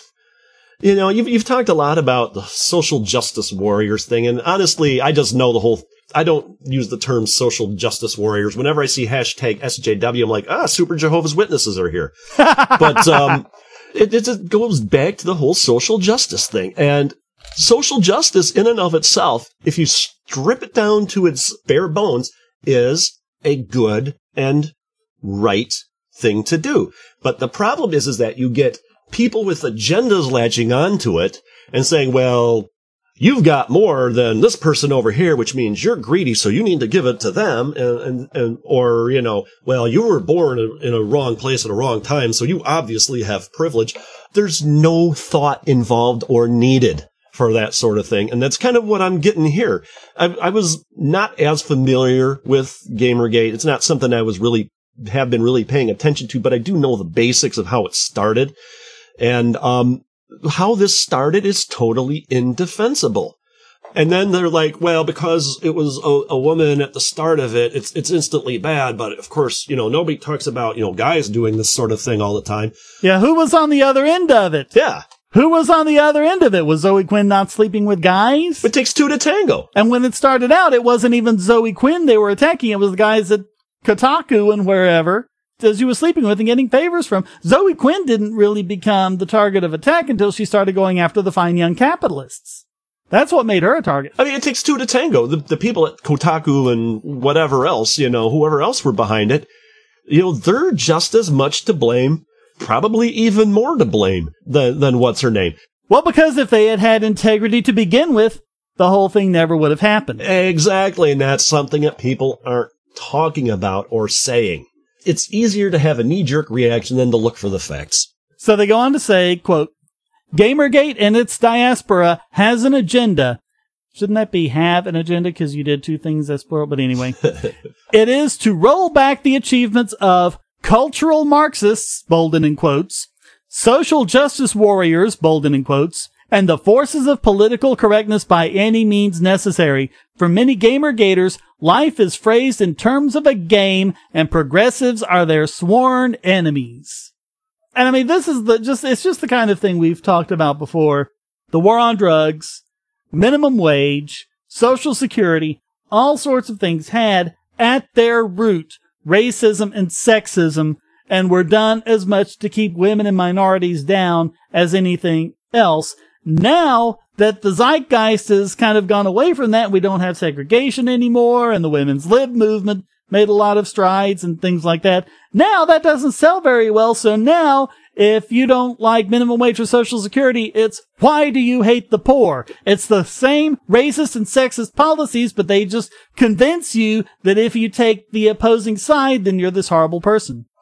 you know, you've, you've talked a lot about the social justice warriors thing. And honestly, I just know the whole, I don't use the term social justice warriors. Whenever I see hashtag S J W, I'm like, ah, super Jehovah's Witnesses are here. But, um, it, it just goes back to the whole social justice thing. And social justice in and of itself, if you strip it down to its bare bones, is a good and right thing to do. But the problem is, is that you get people with agendas latching onto it and saying, well, you've got more than this person over here, which means you're greedy, so you need to give it to them. And, and, and or, you know, well, you were born in, in a wrong place at a wrong time, so you obviously have privilege. There's no thought involved or needed for that sort of thing. And that's kind of what I'm getting here. I, I was not as familiar with Gamergate. It's not something I was really, have been really paying attention to, but I do know the basics of how it started. And, um, how this started is totally indefensible. And then they're like, well, because it was a, a woman at the start of it, it's, it's instantly bad. But of course, you know, nobody talks about, you know, guys doing this sort of thing all the time. Yeah. Who was on the other end of it? Yeah. Who was on the other end of it? Was Zoe Quinn not sleeping with guys? It takes two to tango. And when it started out, it wasn't even Zoe Quinn they were attacking. It was the guys at Kotaku and wherever that she was sleeping with and getting favors from. Zoe Quinn didn't really become the target of attack until she started going after the fine young capitalists. That's what made her a target. I mean, it takes two to tango. The, the people at Kotaku and whatever else, you know, whoever else were behind it, you know, they're just as much to blame, probably even more to blame than, than what's her name. Well, because if they had had integrity to begin with, the whole thing never would have happened. Exactly. And that's something that people aren't talking about or saying. It's easier to have a knee-jerk reaction than to look for the facts. So they go on to say, quote, Gamergate and its diaspora has an agenda. Shouldn't that be have an agenda? Because you did two things that's plural, but anyway. It is to roll back the achievements of cultural Marxists, bolded in quotes, social justice warriors, bolded in quotes, and the forces of political correctness by any means necessary. For many Gamergaters, life is phrased in terms of a game, and progressives are their sworn enemies. And I mean, this is the just, it's just the kind of thing we've talked about before. The war on drugs, minimum wage, social security, all sorts of things had at their root racism and sexism, and were done as much to keep women and minorities down as anything else. Now that the zeitgeist has kind of gone away from that, we don't have segregation anymore, and the women's lib movement made a lot of strides and things like that. Now that doesn't sell very well, so now if you don't like minimum wage or social security, it's why do you hate the poor? It's the same racist and sexist policies, but they just convince you that if you take the opposing side, then you're this horrible person.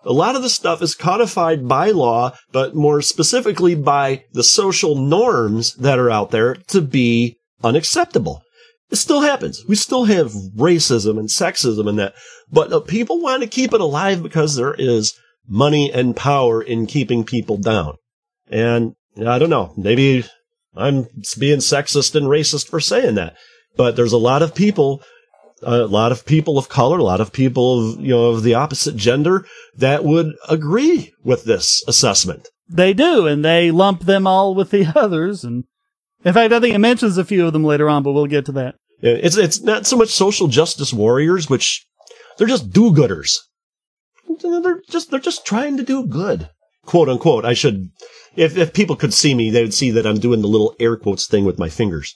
A lot of the stuff is codified by law, but more specifically by the social norms that are out there to be unacceptable. It still happens. We still have racism and sexism and that, but uh, people want to keep it alive because there is money and power in keeping people down. And I don't know, maybe I'm being sexist and racist for saying that, but there's a lot of people A lot of people of color, a lot of people of, you know, of the opposite gender that would agree with this assessment. They do, and they lump them all with the others. And in fact, I think it mentions a few of them later on, but we'll get to that. It's it's not so much social justice warriors, which they're just do-gooders. They're just they're just trying to do good, quote unquote. I should, if if people could see me, they would see that I'm doing the little air quotes thing with my fingers.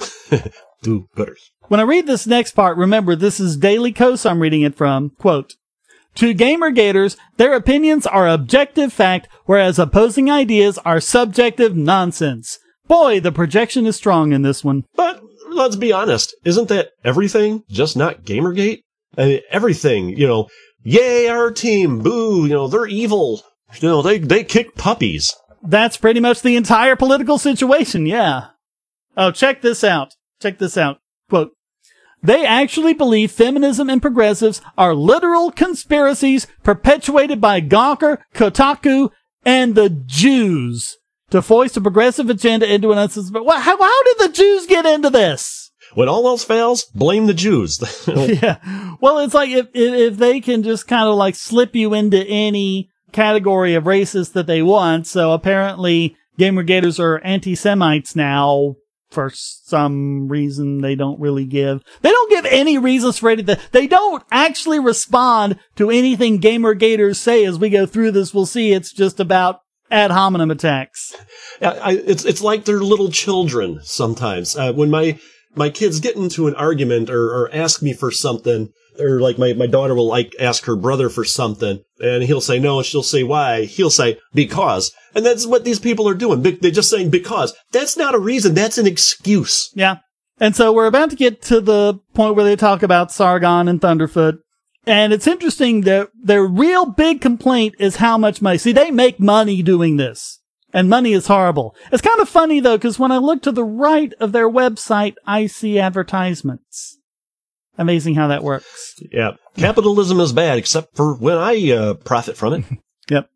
Do-gooders. When I read this next part, remember, this is Daily Kos I'm reading it from. Quote, to Gamergaters, their opinions are objective fact, whereas opposing ideas are subjective nonsense. Boy, the projection is strong in this one. But let's be honest, isn't that everything, just not Gamergate? I mean, everything, you know, yay, our team, boo, you know, they're evil. You know, they, they kick puppies. That's pretty much the entire political situation, yeah. Oh, check this out. Check this out. Quote, they actually believe feminism and progressives are literal conspiracies perpetuated by Gawker, Kotaku, and the Jews to foist a progressive agenda into an unsuspecting... How, how did the Jews get into this? When all else fails, blame the Jews. Yeah. Well, it's like if, if, if they can just kind of like slip you into any category of racist that they want. So apparently Gamergaters are anti-Semites now. For some reason, they don't really give. They don't give any reasons for anything. They don't actually respond to anything Gamergaters say as we go through this. We'll see it's just about ad hominem attacks. I, I, it's it's like they're little children sometimes. Uh, when my my kids get into an argument or, or ask me for something, or like my, my daughter will like ask her brother for something, and he'll say no, and she'll say why. He'll say because. And that's what these people are doing. They're just saying because. That's not a reason. That's an excuse. Yeah. And so we're about to get to the point where they talk about Sargon and Thunderfoot. And it's interesting that their real big complaint is how much money. See, they make money doing this. And money is horrible. It's kind of funny, though, because when I look to the right of their website, I see advertisements. Amazing how that works. Yeah. Capitalism is bad, except for when I uh, profit from it. Yep.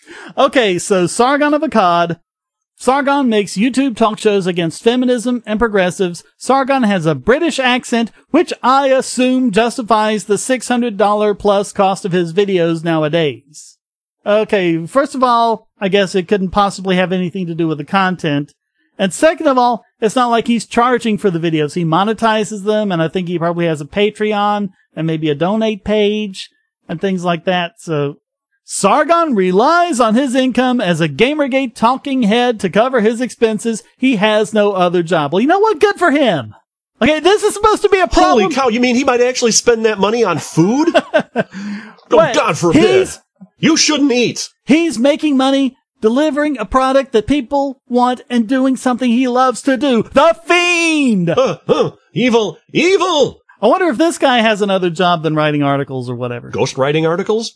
Okay, so Sargon of Akkad. Sargon makes YouTube talk shows against feminism and progressives. Sargon has a British accent, which I assume justifies the six hundred dollars plus cost of his videos nowadays. Okay, first of all, I guess it couldn't possibly have anything to do with the content. And second of all, it's not like he's charging for the videos. He monetizes them, and I think he probably has a Patreon and maybe a donate page and things like that. So Sargon relies on his income as a Gamergate talking head to cover his expenses. He has no other job. Well, you know what? Good for him. Okay, this is supposed to be a problem. Holy cow, you mean he might actually spend that money on food? Oh, God forbid. You shouldn't eat. He's making money delivering a product that people want and doing something he loves to do. The Fiend! Uh, uh, evil, evil! I wonder if this guy has another job than writing articles or whatever. Ghost writing articles?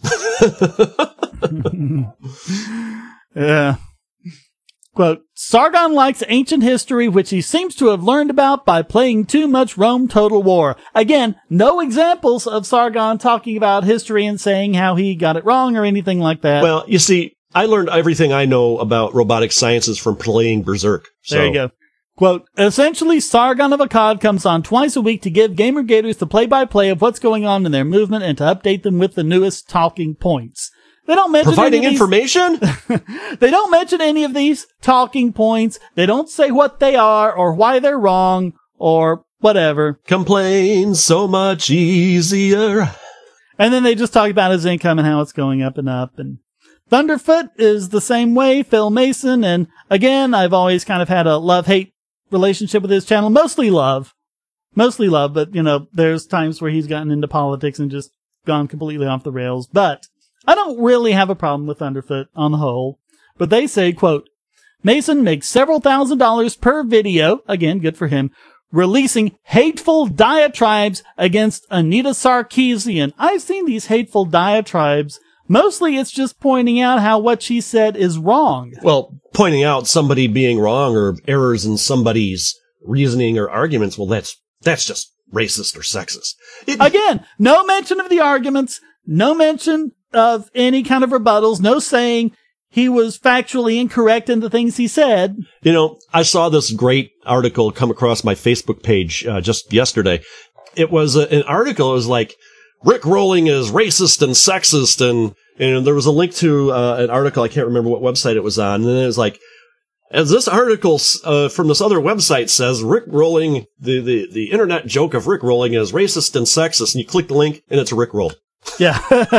Yeah. Quote, Sargon likes ancient history, which he seems to have learned about by playing too much Rome Total War. Again, no examples of Sargon talking about history and saying how he got it wrong or anything like that. Well, you see, I learned everything I know about robotic sciences from playing Berserk. So. There you go. Quote, essentially, Sargon of Akkad comes on twice a week to give Gamergaters the play-by-play of what's going on in their movement and to update them with the newest talking points. They don't mention Providing any of these, information? They don't mention any of these talking points. They don't say what they are or why they're wrong or whatever. Complain so much easier. And then they just talk about his income and how it's going up and up. And Thunderfoot is the same way, Phil Mason. And again, I've always kind of had a love-hate relationship with his channel. Mostly love. Mostly love, but, you know, there's times where he's gotten into politics and just gone completely off the rails. But I don't really have a problem with Thunderfoot on the whole. But they say, quote, Mason makes several thousand dollars per video, again, good for him, releasing hateful diatribes against Anita Sarkeesian. I've seen these hateful diatribes Mostly it's just pointing out how what she said is wrong. Well, pointing out somebody being wrong or errors in somebody's reasoning or arguments, well, that's that's just racist or sexist. It, Again, no mention of the arguments, no mention of any kind of rebuttals, no saying he was factually incorrect in the things he said. You know, I saw this great article come across my Facebook page uh, just yesterday. It was a, an article. It was like, Rick Rolling is racist and sexist. And, and there was a link to uh, an article. I can't remember what website it was on. And then it was like, as this article uh, from this other website says, Rick Rolling, the, the, the internet joke of Rick Rolling is racist and sexist. And you click the link and it's a Rick roll. Yeah.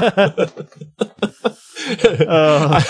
uh,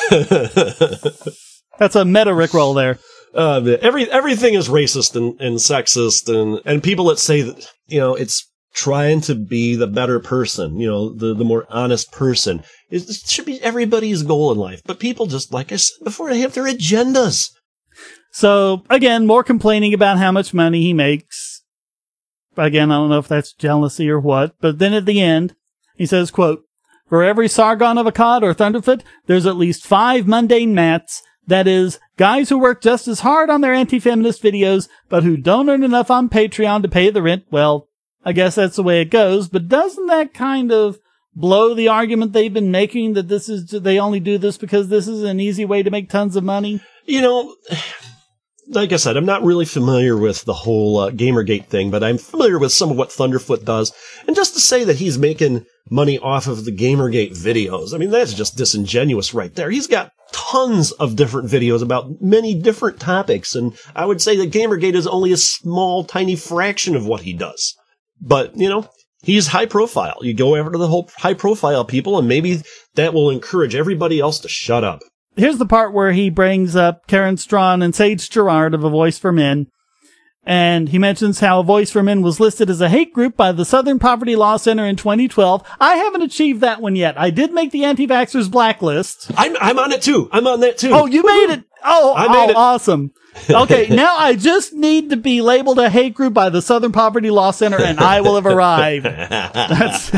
that's a meta Rickroll there. Uh, every everything is racist and, and sexist, and, and people that say that, you know, it's trying to be the better person, you know, the, the more honest person. It should be everybody's goal in life. But people just, like I said before, they have their agendas. So, again, more complaining about how much money he makes. Again, I don't know if that's jealousy or what. But then at the end, he says, quote, for every Sargon of Akkad or Thunderfoot, there's at least five mundane mats. That is, guys who work just as hard on their anti-feminist videos, but who don't earn enough on Patreon to pay the rent. Well, I guess that's the way it goes. But doesn't that kind of blow the argument they've been making that this is, they only do this because this is an easy way to make tons of money? You know, like I said, I'm not really familiar with the whole uh, Gamergate thing, but I'm familiar with some of what Thunderfoot does. And just to say that he's making money off of the Gamergate videos, I mean, that's just disingenuous right there. He's got tons of different videos about many different topics, and I would say that Gamergate is only a small, tiny fraction of what he does. But, you know, he's high profile. You go after the whole high profile people, and maybe that will encourage everybody else to shut up. Here's the part where he brings up Karen Strawn and Sage Gerard of A Voice for Men. And he mentions how A Voice for Men was listed as a hate group by the Southern Poverty Law Center in twenty twelve. I haven't achieved that one yet. I did make the anti-vaxxers blacklist. I'm, I'm on it too. I'm on that too. Oh, you made it. Oh, I made oh it. Awesome. Okay, now I just need to be labeled a hate group by the Southern Poverty Law Center and I will have arrived. That's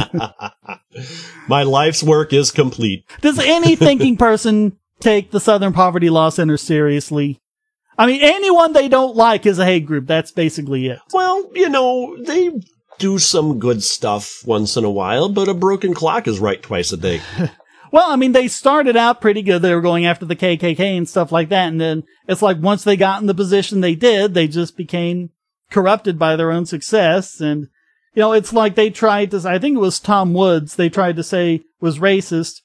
My life's work is complete. Does any thinking person take the Southern Poverty Law Center seriously? I mean, anyone they don't like is a hate group. That's basically it. Well, you know, they do some good stuff once in a while, but a broken clock is right twice a day. Well, I mean, they started out pretty good. They were going after the K K K and stuff like that. And then it's like once they got in the position they did, they just became corrupted by their own success. And, you know, it's like they tried to, I think it was Tom Woods, they tried to say was racist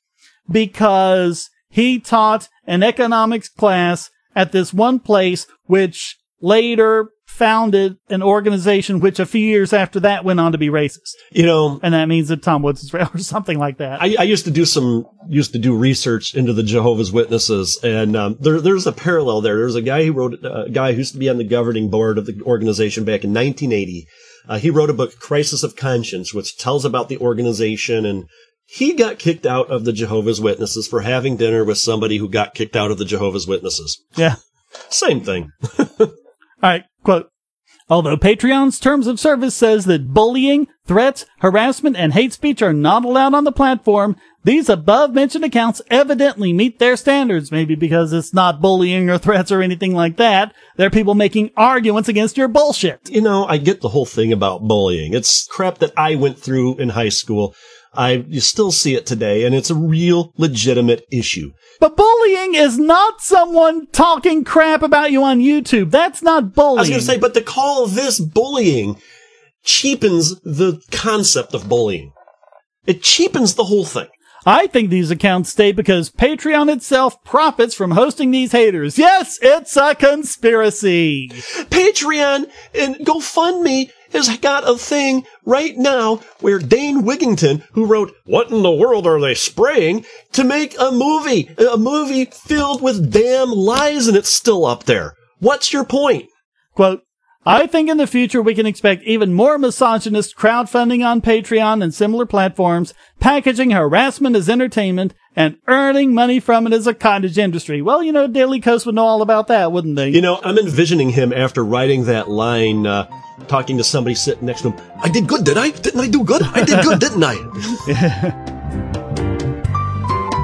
because he taught an economics class at this one place, which later founded an organization which a few years after that went on to be racist. You know, and that means that Tom Woods is or something like that. I, I used to do some, used to do research into the Jehovah's Witnesses, and um, there, there's a parallel there. There's a guy who wrote, uh, a guy who used to be on the governing board of the organization back in nineteen eighty. Uh, he wrote a book, Crisis of Conscience, which tells about the organization, and he got kicked out of the Jehovah's Witnesses for having dinner with somebody who got kicked out of the Jehovah's Witnesses. Yeah. Same thing. All right, quote, although Patreon's terms of service says that bullying, threats, harassment, and hate speech are not allowed on the platform, these above-mentioned accounts evidently meet their standards, maybe because it's not bullying or threats or anything like that. They're people making arguments against your bullshit. You know, I get the whole thing about bullying. It's crap that I went through in high school. I you still see it today, and it's a real legitimate issue. But bullying is not someone talking crap about you on YouTube. That's not bullying. I was going to say, but to call this bullying cheapens the concept of bullying. It cheapens the whole thing. I think these accounts stay because Patreon itself profits from hosting these haters. Yes, it's a conspiracy. Patreon and GoFundMe has got a thing right now where Dane Wigington, who wrote What in the World Are They Spraying?, to make a movie, a movie filled with damn lies, and it's still up there. What's your point? Quote, I think in the future we can expect even more misogynist crowdfunding on Patreon and similar platforms, packaging harassment as entertainment, and earning money from it as a cottage industry. Well, you know, Daily Kos would know all about that, wouldn't they? You know, I'm envisioning him after writing that line, uh, talking to somebody sitting next to him. I did good, did I? Didn't I do good? I did good, didn't I?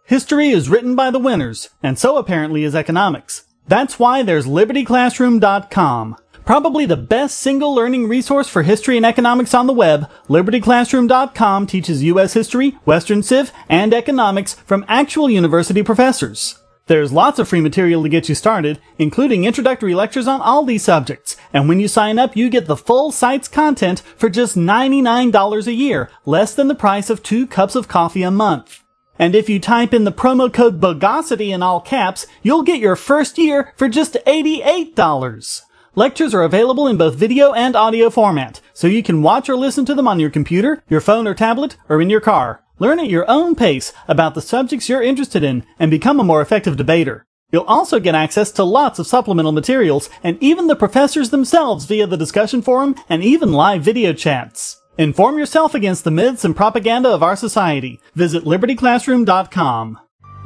History is written by the winners, and so apparently is economics. That's why there's Liberty Classroom dot com. Probably the best single learning resource for history and economics on the web, Liberty Classroom dot com teaches U S history, Western Civ, and economics from actual university professors. There's lots of free material to get you started, including introductory lectures on all these subjects, and when you sign up, you get the full site's content for just ninety-nine dollars a year, less than the price of two cups of coffee a month. And if you type in the promo code BUGOSITY in all caps, you'll get your first year for just eighty-eight dollars. Lectures are available in both video and audio format, so you can watch or listen to them on your computer, your phone or tablet, or in your car. Learn at your own pace about the subjects you're interested in and become a more effective debater. You'll also get access to lots of supplemental materials and even the professors themselves via the discussion forum and even live video chats. Inform yourself against the myths and propaganda of our society. Visit Liberty Classroom dot com.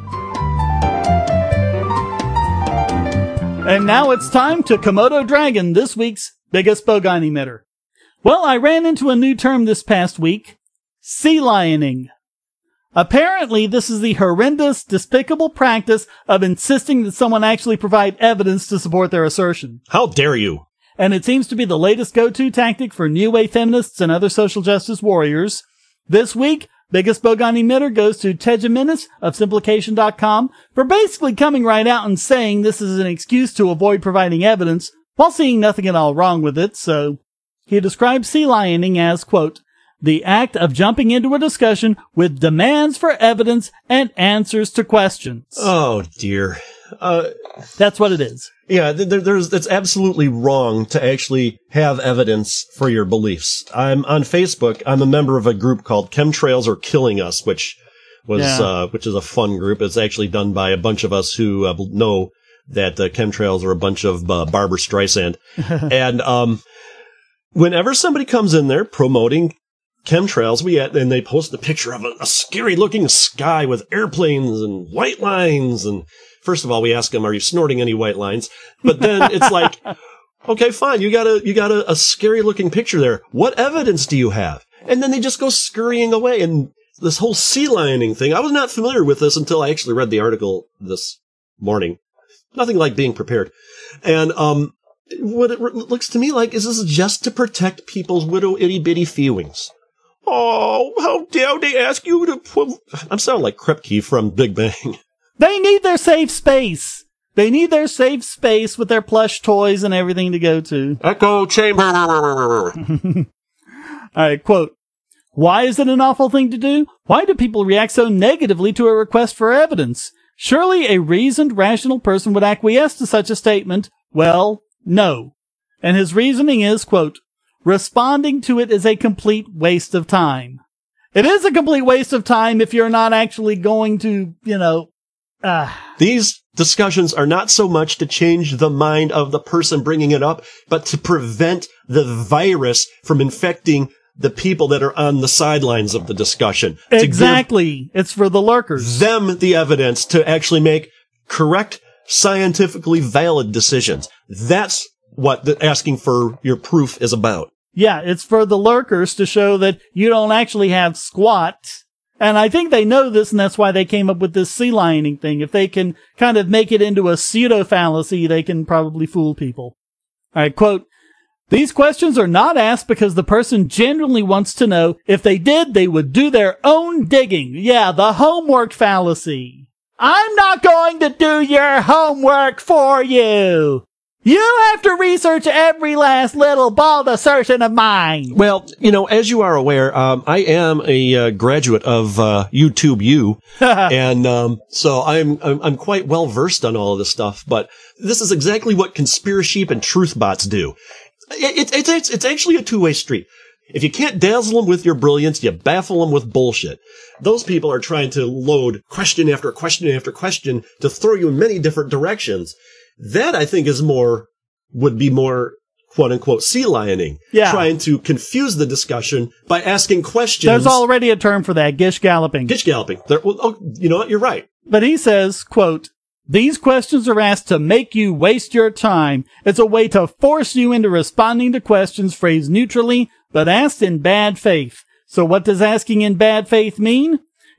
And now it's time to Komodo Dragon, this week's biggest bogon emitter. Well, I ran into a new term this past week. Sea lioning. Apparently, this is the horrendous, despicable practice of insisting that someone actually provide evidence to support their assertion. How dare you? And it seems to be the latest go-to tactic for new wave feminists and other social justice warriors. This week, biggest bogon emitter goes to Tegeminus of Simplication dot com for basically coming right out and saying this is an excuse to avoid providing evidence while seeing nothing at all wrong with it. So he describes sea lioning as, quote, the act of jumping into a discussion with demands for evidence and answers to questions. Oh, dear. Uh, That's what it is. Yeah, there, there's, it's absolutely wrong to actually have evidence for your beliefs. I'm on Facebook. I'm a member of a group called Chemtrails Are Killing Us, which was, Yeah. uh, which is a fun group. It's actually done by a bunch of us who uh, know that uh, chemtrails are a bunch of uh, Barbra Streisand. And, um, whenever somebody comes in there promoting chemtrails, we at, and they post a picture of a, a scary looking sky with airplanes and white lines. And first of all, we ask them, are you snorting any white lines? But then it's like, okay, fine. You got a, you got a, a scary looking picture there. What evidence do you have? And then they just go scurrying away. And this whole sea lioning thing, I was not familiar with this until I actually read the article this morning. Nothing like being prepared. And, um, what it looks to me like is this is just to protect people's little itty bitty feelings. Oh, how dare they ask you to put... I'm sounding like Kripke from Big Bang. They need their safe space. They need their safe space with their plush toys and everything to go to. Echo chamber. All right, quote, why is it an awful thing to do? Why do people react so negatively to a request for evidence? Surely a reasoned, rational person would acquiesce to such a statement. Well, no. And his reasoning is, quote, responding to it is a complete waste of time. It is a complete waste of time if you're not actually going to, you know, uh. These discussions are not so much to change the mind of the person bringing it up, but to prevent the virus from infecting the people that are on the sidelines of the discussion. Exactly. It's for the lurkers. Them the evidence to actually make correct, scientifically valid decisions. That's what the asking for your proof is about. Yeah, it's for the lurkers to show that you don't actually have squat. And I think they know this, and that's why they came up with this sea lioning thing. If they can kind of make it into a pseudo fallacy, they can probably fool people. All right, quote, these questions are not asked because the person genuinely wants to know. If they did, they would do their own digging. Yeah, the homework fallacy. I'm not going to do your homework for you. You have to research every last little bald assertion of mine. Well, you know, as you are aware, um, I am a uh, graduate of uh, YouTube U, and um, so I'm, I'm I'm quite well versed on all of this stuff. But this is exactly what conspiracy and truth bots do. It, it, it's it's actually a two way street. If you can't dazzle them with your brilliance, you baffle them with bullshit. Those people are trying to load question after question after question to throw you in many different directions. That, I think, is more, would be more, quote unquote, sea lioning. Yeah. Trying to confuse the discussion by asking questions. There's already a term for that, gish galloping. Gish galloping. There, well, oh, you know what? You're right. But he says, quote, these questions are asked to make you waste your time. It's a way to force you into responding to questions phrased neutrally, but asked in bad faith. So what does asking in bad faith mean?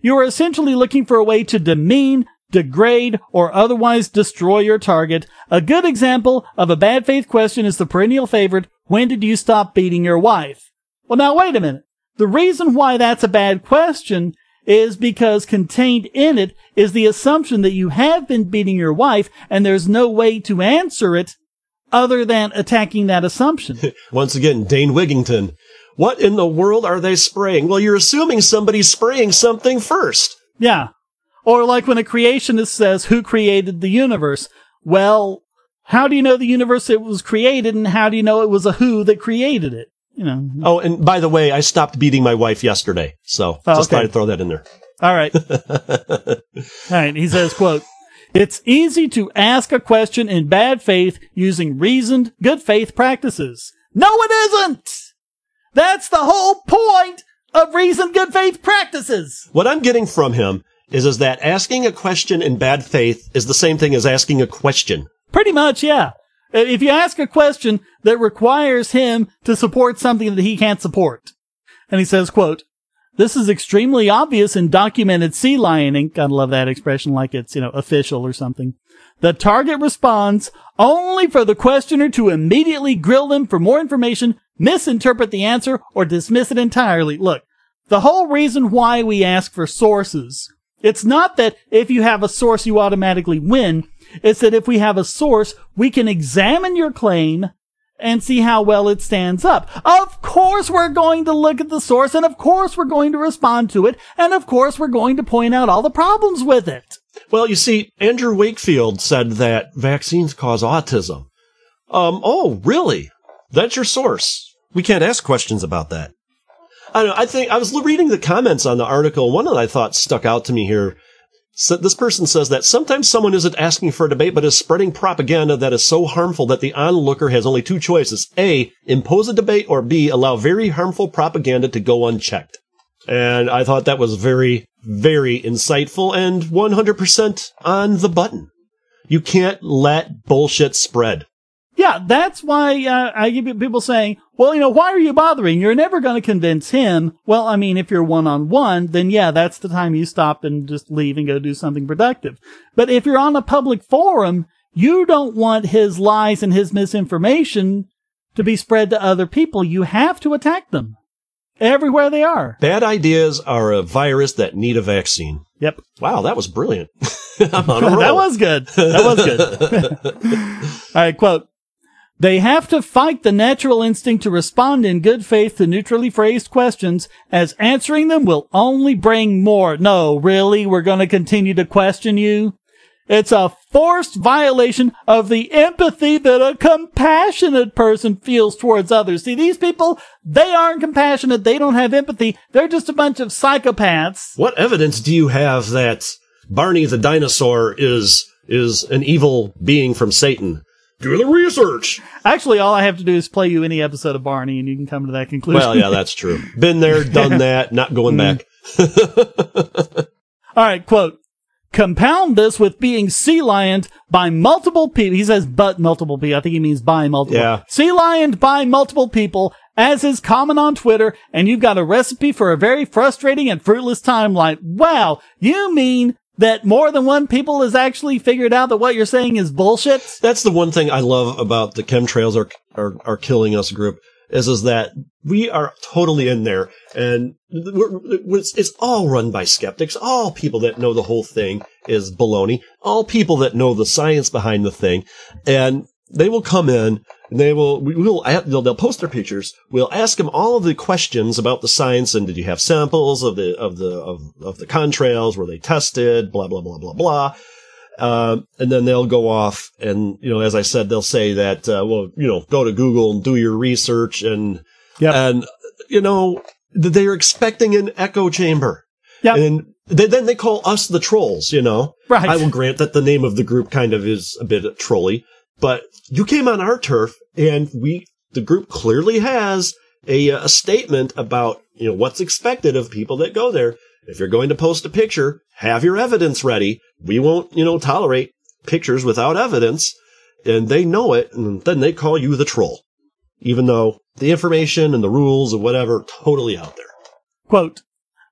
You are essentially looking for a way to demean, degrade, or otherwise destroy your target. A good example of a bad faith question is the perennial favorite, when did you stop beating your wife? Well, now wait a minute. The reason why that's a bad question is because contained in it is the assumption that you have been beating your wife, and there's no way to answer it other than attacking that assumption. Once again, Dane Wigington. What in the world are they spraying? Well, you're assuming somebody's spraying something first. Yeah. Or like when a creationist says, who created the universe? Well, how do you know the universe it was created, and how do you know it was a who that created it? You know. Oh, and by the way, I stopped beating my wife yesterday, so oh, just okay. thought I'd throw that in there. All right. All right. He says, quote, it's easy to ask a question in bad faith using reasoned, good faith practices. No, it isn't! That's the whole point of reasoned, good faith practices! What I'm getting from him is, is that asking a question in bad faith is the same thing as asking a question. Pretty much, yeah. If you ask a question that requires him to support something that he can't support. And he says, quote, this is extremely obvious in documented sea lioning. I love that expression, like it's, you know, official or something. The target responds only for the questioner to immediately grill them for more information, misinterpret the answer, or dismiss it entirely. Look, the whole reason why we ask for sources, it's not that if you have a source you automatically win. It's that if we have a source, we can examine your claim and see how well it stands up. Of course we're going to look at the source, and of course we're going to respond to it, and of course we're going to point out all the problems with it. Well, you see, Andrew Wakefield said that vaccines cause autism. Um, oh, really? That's your source? We can't ask questions about that. I don't know, I think, I was reading the comments on the article. One that I thought stuck out to me here. So this person says that sometimes someone isn't asking for a debate, but is spreading propaganda that is so harmful that the onlooker has only two choices. A, impose a debate, or B, allow very harmful propaganda to go unchecked. And I thought that was very, very insightful and one hundred percent on the button. You can't let bullshit spread. Yeah, that's why uh, I get people saying, well, you know, why are you bothering? You're never going to convince him. Well, I mean, if you're one-on-one, then yeah, that's the time you stop and just leave and go do something productive. But if you're on a public forum, you don't want his lies and his misinformation to be spread to other people. You have to attack them everywhere they are. Bad ideas are a virus that need a vaccine. Yep. Wow, that was brilliant. I'm on a roll. That was good. That was good. All right, quote. They have to fight the natural instinct to respond in good faith to neutrally phrased questions, as answering them will only bring more. No, really? We're going to continue to question you? It's a forced violation of the empathy that a compassionate person feels towards others. See, these people, they aren't compassionate. They don't have empathy. They're just a bunch of psychopaths. What evidence do you have that Barney the dinosaur is is an evil being from Satan? Do the research. Actually, all I have to do is play you any episode of Barney, and you can come to that conclusion. Well, yeah, that's true. Been there, done that, not going back. All right, quote. Compound this with being sea lioned by multiple people. He says, but multiple people. I think he means by multiple. Yeah. Sea lioned by multiple people, as is common on Twitter, and you've got a recipe for a very frustrating and fruitless timeline. Wow, you mean that more than one people has actually figured out that what you're saying is bullshit? That's the one thing I love about the Chemtrails are, are, are Killing Us group, is, is that we are totally in there, and we're, it's, it's all run by skeptics. All people that know the whole thing is baloney. All people that know the science behind the thing, and they will come in, and they will, we will, they'll, they'll post their pictures. We'll ask them all of the questions about the science, and did you have samples of the, of the, of, of the contrails? Were they tested? Blah, blah, blah, blah, blah. Um, and then they'll go off and, you know, as I said, they'll say that, uh, well, you know, go to Google and do your research, and, yep. and, you know, they're expecting an echo chamber. Yep. And they, then they call us the trolls, you know. Right. I will grant that the name of the group kind of is a bit trolly, but you came on our turf, and we, the group clearly has a, a statement about, you know, what's expected of people that go there. If you're going to post a picture, have your evidence ready. We won't, you know, tolerate pictures without evidence. And they know it, and then they call you the troll. Even though the information and the rules and whatever, totally out there. Quote,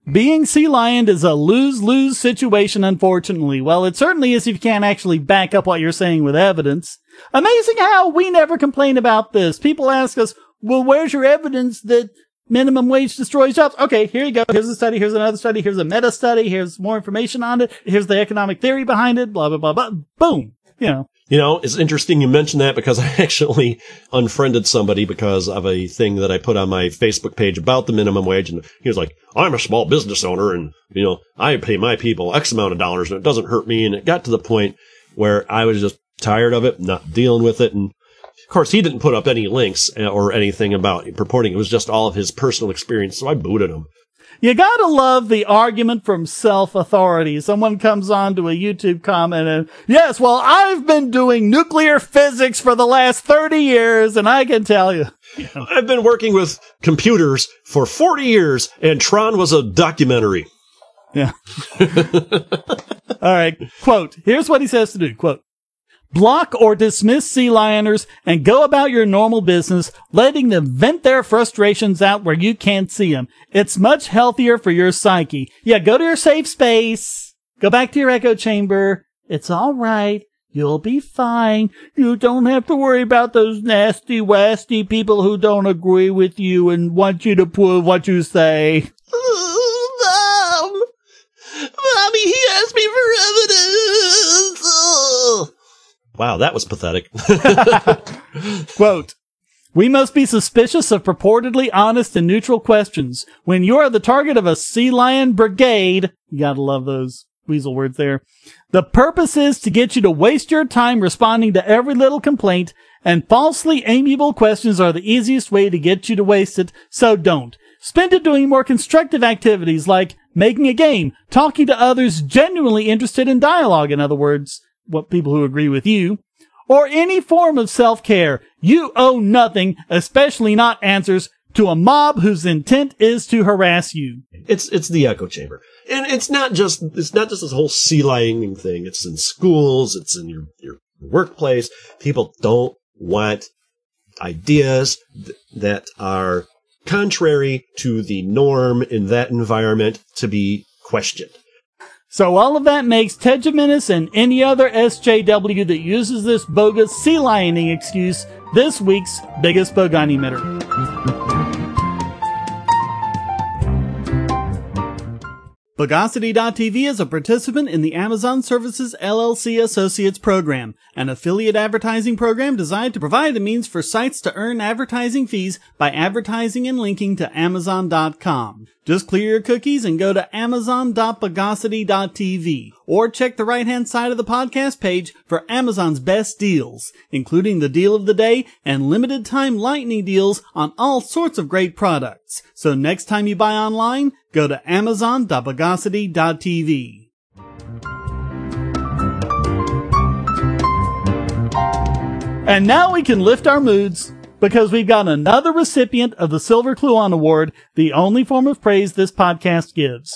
Being sea lioned is a lose-lose situation, unfortunately. Well, it certainly is if you can't actually back up what you're saying with evidence. Amazing how we never complain about this. People ask us, well, where's your evidence that minimum wage destroys jobs? Okay, here you go. Here's a study. Here's another study. Here's a meta study. Here's more information on it. Here's the economic theory behind it. Blah, blah, blah, blah. Boom. You know. You know, it's interesting you mentioned that because I actually unfriended somebody because of a thing that I put on my Facebook page about the minimum wage. And he was like, I'm a small business owner and, you know, I pay my people X amount of dollars and it doesn't hurt me. And it got to the point where I was just tired of it, not dealing with it. And of course, he didn't put up any links or anything about purporting. It was just all of his personal experience. So I booted him. You gotta love the argument from self-authority. Someone comes on to a YouTube comment and, yes, well, I've been doing nuclear physics for the last thirty years, and I can tell you. you know. I've been working with computers for forty years, and Tron was a documentary. Yeah. All right. Quote, here's what he says to do. Quote, block or dismiss sea lioners and go about your normal business, letting them vent their frustrations out where you can't see them. It's much healthier for your psyche. Yeah, go to your safe space. Go back to your echo chamber. It's all right. You'll be fine. You don't have to worry about those nasty, wasty people who don't agree with you and want you to prove what you say. Oh, Mom! Mommy, he asked me for evidence! Oh. Wow, that was pathetic. Quote, we must be suspicious of purportedly honest and neutral questions. When you are the target of a sea lion brigade, you gotta love those weasel words there, the purpose is to get you to waste your time responding to every little complaint, and falsely amiable questions are the easiest way to get you to waste it, so don't. Spend it doing more constructive activities like making a game, talking to others genuinely interested in dialogue, in other words, what people who agree with you, or any form of self-care. You owe nothing, especially not answers, to a mob whose intent is to harass you. It's it's the echo chamber. And it's not just it's not just this whole sea lioning thing. It's in schools, it's in your, your workplace. People don't want ideas th- that are contrary to the norm in that environment to be questioned. So all of that makes Ted Jimenez and any other S J W that uses this bogus sea lioning excuse this week's biggest bogon emitter. Bogosity dot T V is a participant in the Amazon Services L L C Associates program, an affiliate advertising program designed to provide a means for sites to earn advertising fees by advertising and linking to Amazon dot com. Just clear your cookies and go to Amazon dot Bogosity dot T V, or check the right-hand side of the podcast page for Amazon's best deals, including the deal of the day and limited-time lightning deals on all sorts of great products. So next time you buy online, go to Amazon dot Bogosity dot T V. And now we can lift our moods, because we've got another recipient of the Silver Kluon Award, the only form of praise this podcast gives.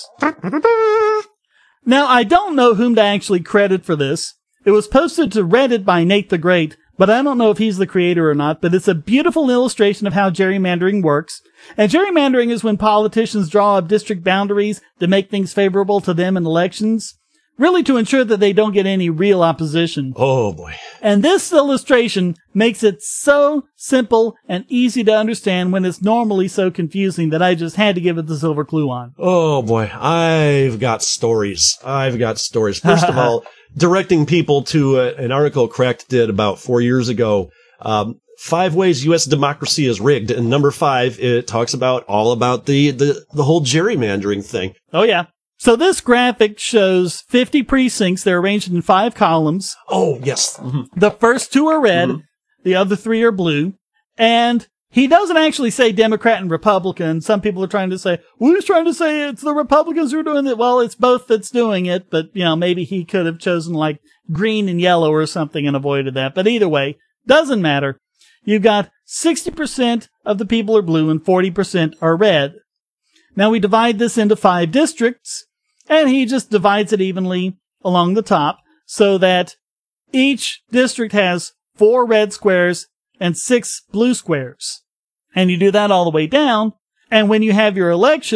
Now, I don't know whom to actually credit for this. It was posted to Reddit by Nate the Great, but I don't know if he's the creator or not, but it's a beautiful illustration of how gerrymandering works. And gerrymandering is when politicians draw up district boundaries to make things favorable to them in elections, really to ensure that they don't get any real opposition. Oh, boy. And this illustration makes it so simple and easy to understand when it's normally so confusing that I just had to give it the Silver Kluon. Oh, boy. I've got stories. I've got stories. First of all, directing people to a, an article Cracked did about four years ago, um, Five Ways U S Democracy is Rigged. And number five, it talks about all about the, the, the whole gerrymandering thing. Oh, yeah. So this graphic shows fifty precincts. They're arranged in five columns. Oh, yes. Mm-hmm. The first two are red. Mm-hmm. The other three are blue. And he doesn't actually say Democrat and Republican. Some people are trying to say, well, he's trying to say it's the Republicans who are doing it. Well, it's both that's doing it. But, you know, maybe he could have chosen like green and yellow or something and avoided that. But either way, doesn't matter. You've got sixty percent of the people are blue and forty percent are red. Now we divide this into five districts, and he just divides it evenly along the top so that each district has four red squares and six blue squares. And you do that all the way down, and when you have your election,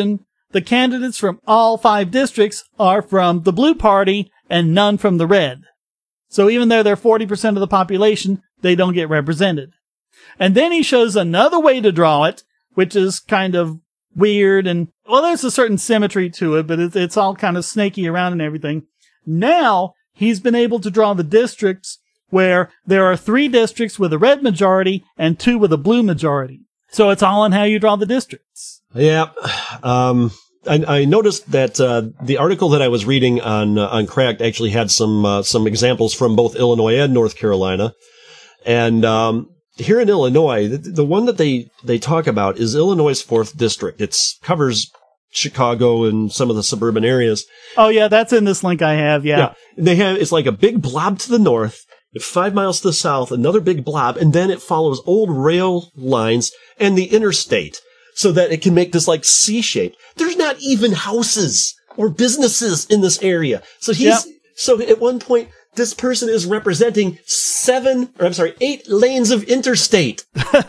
the candidates from all five districts are from the blue party and none from the red. So even though they're forty percent of the population, they don't get represented. And then he shows another way to draw it, which is kind of weird and, well, there's a certain symmetry to it, but it's, it's all kind of snaky around and everything. Now, he's been able to draw the districts where there are three districts with a red majority and two with a blue majority. So it's all in how you draw the districts. Yeah. Um, I, I noticed that uh, the article that I was reading on uh, on Cracked actually had some uh, some examples from both Illinois and North Carolina. And um, here in Illinois, the, the one that they, they talk about is Illinois' fourth district. It covers Chicago and some of the suburban areas. Oh, yeah, that's in this link I have, yeah. Yeah. They have, it's like a big blob to the north, five miles to the south, another big blob, and then it follows old rail lines and the interstate so that it can make this like C shape. There's not even houses or businesses in this area. So he's, yep. so at one point, this person is representing seven, or I'm sorry, eight lanes of interstate.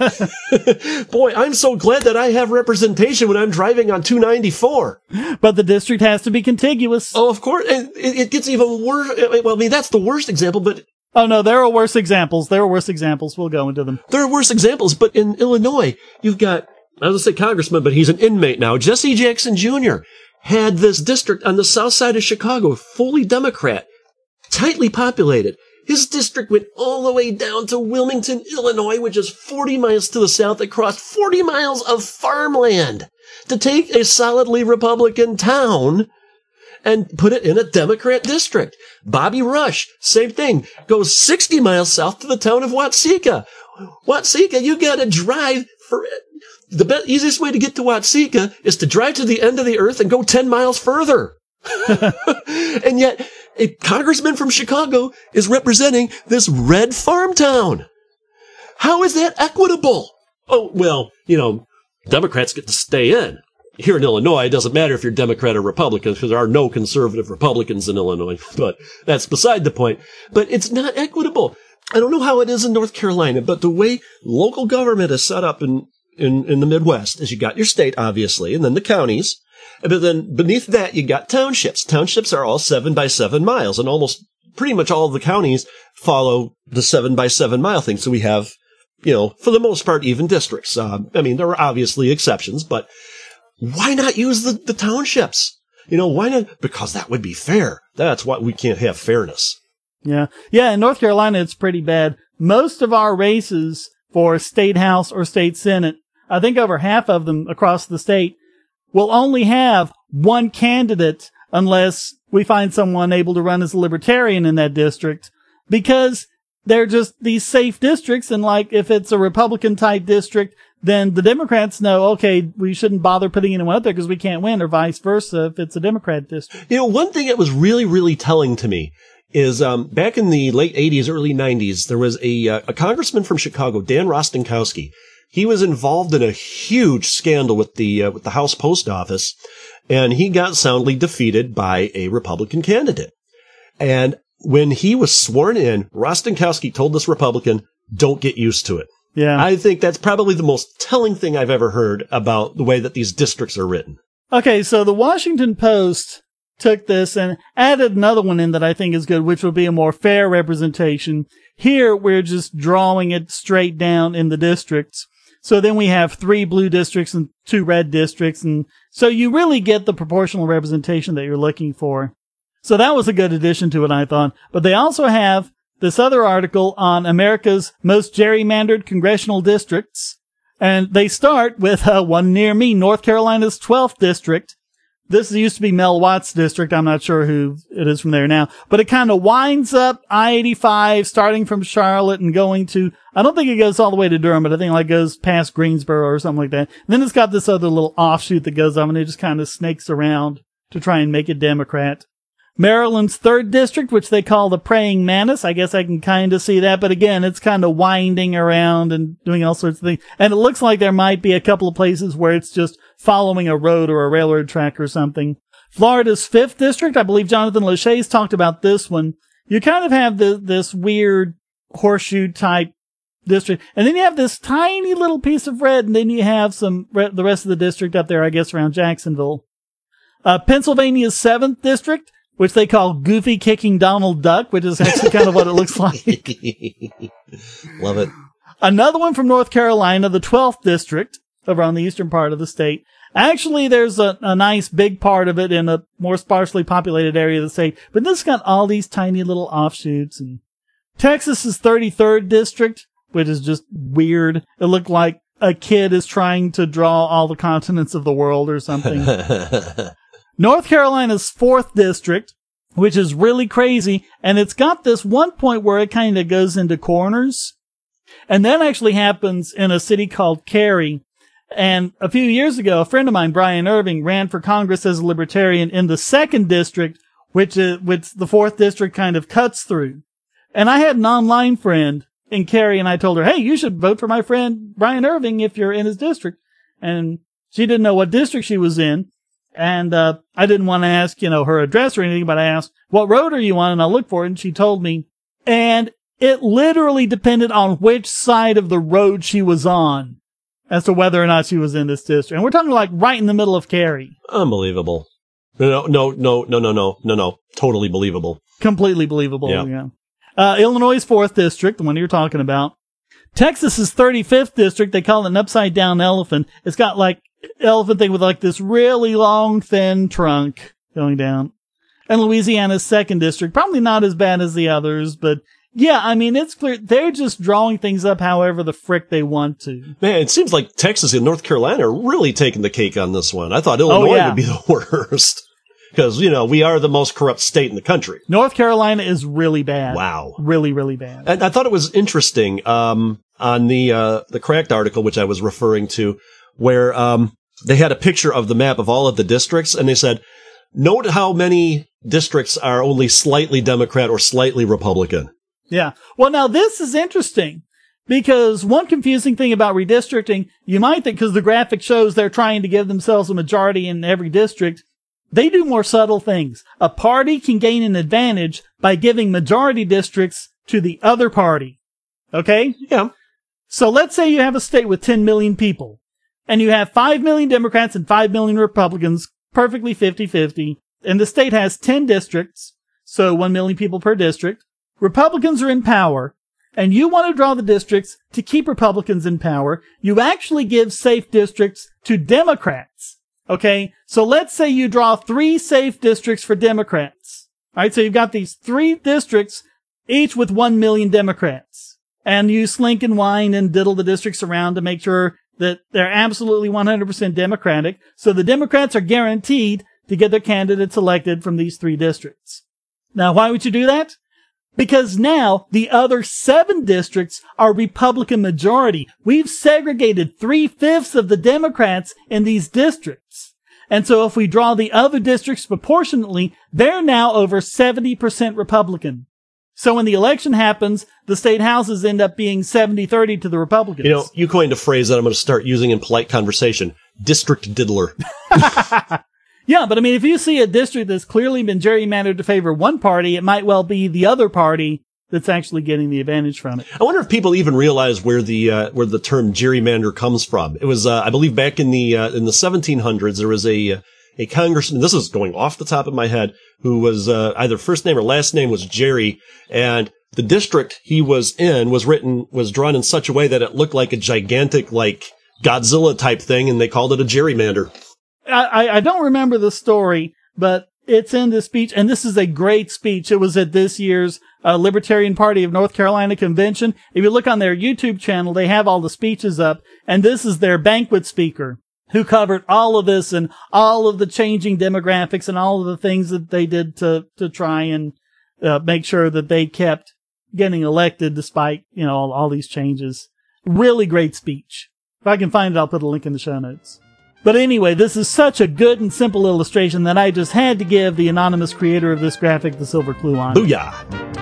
Boy, I'm so glad that I have representation when I'm driving on two ninety-four. But the district has to be contiguous. Oh, of course. And it, it gets even worse. Well, I mean, that's the worst example, but... Oh, no, there are worse examples. There are worse examples. We'll go into them. There are worse examples, but in Illinois, you've got, I was going to say congressman, but he's an inmate now. Jesse Jackson Junior had this district on the south side of Chicago, fully Democrat. Tightly populated. His district went all the way down to Wilmington, Illinois, which is forty miles to the south. It crossed forty miles of farmland to take a solidly Republican town and put it in a Democrat district. Bobby Rush, same thing, goes sixty miles south to the town of Watseka. Watseka, you gotta drive for it. The best, easiest way to get to Watseka is to drive to the end of the earth and go ten miles further. And yet, a congressman from Chicago is representing this red farm town. How is that equitable? Oh, well, you know, Democrats get to stay in. Here in Illinois, it doesn't matter if you're Democrat or Republican because there are no conservative Republicans in Illinois, but that's beside the point. But it's not equitable. I don't know how it is in North Carolina, but the way local government is set up in, in, in the Midwest is you got your state, obviously, and then the counties. But then beneath that, you got townships. Townships are all seven by seven miles, and almost pretty much all of the counties follow the seven by seven mile thing. So we have, you know, for the most part, even districts. Uh, I mean, there are obviously exceptions, but why not use the, the townships? You know, why not? Because that would be fair. That's why we can't have fairness. Yeah. Yeah, in North Carolina, it's pretty bad. Most of our races for state house or state senate, I think over half of them across the state, will only have one candidate unless we find someone able to run as a libertarian in that district, because they're just these safe districts. And like, if it's a Republican type district, then the Democrats know, okay, we shouldn't bother putting anyone up there because we can't win, or vice versa if it's a Democrat district. You know, one thing that was really, really telling to me is um back in the late eighties, early nineties, there was a uh, a congressman from Chicago, Dan Rostenkowski. He was involved in a huge scandal with the uh, with the House Post Office, and he got soundly defeated by a Republican candidate. And when he was sworn in, Rostenkowski told this Republican, "Don't get used to it." Yeah, I think that's probably the most telling thing I've ever heard about the way that these districts are written. Okay, so the Washington Post took this and added another one in that I think is good, which would be a more fair representation. Here, we're just drawing it straight down in the districts. So then we have three blue districts and two red districts. And so you really get the proportional representation that you're looking for. So that was a good addition to it, I thought. But they also have this other article on America's most gerrymandered congressional districts. And they start with uh, one near me, North Carolina's twelfth district. This used to be Mel Watt's district. I'm not sure who it is from there now, but it kind of winds up I eighty-five, starting from Charlotte and going to, I don't think it goes all the way to Durham, but I think it like goes past Greensboro or something like that. And then it's got this other little offshoot that goes on and it just kind of snakes around to try and make it Democrat. Maryland's third district, which they call the Praying Mantis. I guess I can kind of see that, but again, it's kind of winding around and doing all sorts of things. And it looks like there might be a couple of places where it's just following a road or a railroad track or something. Florida's fifth district, I believe Jonathan Lachey's talked about this one. You kind of have the, this weird horseshoe type district. And then you have this tiny little piece of red, and then you have some, the rest of the district up there, I guess, around Jacksonville. Uh, Pennsylvania's seventh district, which they call Goofy Kicking Donald Duck, which is actually kind of what it looks like. Love it. Another one from North Carolina, the twelfth district, over on the eastern part of the state. Actually, there's a, a nice big part of it in a more sparsely populated area of the state, but this has got all these tiny little offshoots. And Texas's thirty-third district, which is just weird. It looked like a kid is trying to draw all the continents of the world or something. North Carolina's fourth district, which is really crazy, and it's got this one point where it kind of goes into corners. And that actually happens in a city called Cary. And a few years ago, a friend of mine, Brian Irving, ran for Congress as a Libertarian in the second district, which is, which the fourth district kind of cuts through. And I had an online friend in Cary, and I told her, hey, you should vote for my friend Brian Irving if you're in his district. And she didn't know what district she was in. And, uh, I didn't want to ask, you know, her address or anything, but I asked, what road are you on? And I'll look for it. And she told me, and it literally depended on which side of the road she was on as to whether or not she was in this district. And we're talking like right in the middle of Cary. Unbelievable. No, no, no, no, no, no, no, no. Totally believable. Completely believable. Yeah. yeah. Uh, Illinois' fourth district, the one you're talking about. Texas's thirty-fifth district, they call it an upside down elephant. It's got like elephant thing with like this really long, thin trunk going down. And Louisiana's second district, probably not as bad as the others, but yeah, I mean, it's clear they're just drawing things up however the frick they want to. Man, it seems like Texas and North Carolina are really taking the cake on this one. I thought Illinois oh, yeah. would be the worst. Because, you know, we are the most corrupt state in the country. North Carolina is really bad. Wow. Really, really bad. And I thought it was interesting, um, on the, uh, the Cracked article, which I was referring to, where, um, they had a picture of the map of all of the districts, and they said, note how many districts are only slightly Democrat or slightly Republican. Yeah. Well, now this is interesting, because one confusing thing about redistricting, you might think, because the graphic shows they're trying to give themselves a majority in every district, they do more subtle things. A party can gain an advantage by giving majority districts to the other party. Okay? Yeah. So let's say you have a state with ten million people, and you have five million Democrats and five million Republicans, perfectly fifty-fifty, and the state has ten districts, so one million people per district. Republicans are in power, and you want to draw the districts to keep Republicans in power. You actually give safe districts to Democrats. Okay, so let's say you draw three safe districts for Democrats. All right, so you've got these three districts, each with one million Democrats. And you slink and whine and diddle the districts around to make sure that they're absolutely one hundred percent Democratic. So the Democrats are guaranteed to get their candidates elected from these three districts. Now, why would you do that? Because now the other seven districts are Republican majority. We've segregated three-fifths of the Democrats in these districts. And so if we draw the other districts proportionately, they're now over seventy percent Republican. So when the election happens, the state houses end up being seventy thirty to the Republicans. You know, you coined a phrase that I'm going to start using in polite conversation. District diddler. Yeah, but I mean, if you see a district that's clearly been gerrymandered to favor one party, it might well be the other party that's actually getting the advantage from it. I wonder if people even realize where the uh, where the term gerrymander comes from. It was, uh, I believe, back in the uh, in the seventeen hundreds, there was a a congressman. This is going off the top of my head, who was uh, either first name or last name was Jerry, and the district he was in was written was drawn in such a way that it looked like a gigantic, like Godzilla type thing, and they called it a gerrymander. I, I don't remember the story, but it's in this speech, and this is a great speech. It was at this year's uh, Libertarian Party of North Carolina convention. If you look on their YouTube channel, they have all the speeches up, and this is their banquet speaker who covered all of this and all of the changing demographics and all of the things that they did to to try and uh, make sure that they kept getting elected despite, you know, all, all these changes. Really great speech. If I can find it, I'll put a link in the show notes. But anyway, this is such a good and simple illustration that I just had to give the anonymous creator of this graphic the silver clue on. Booyah!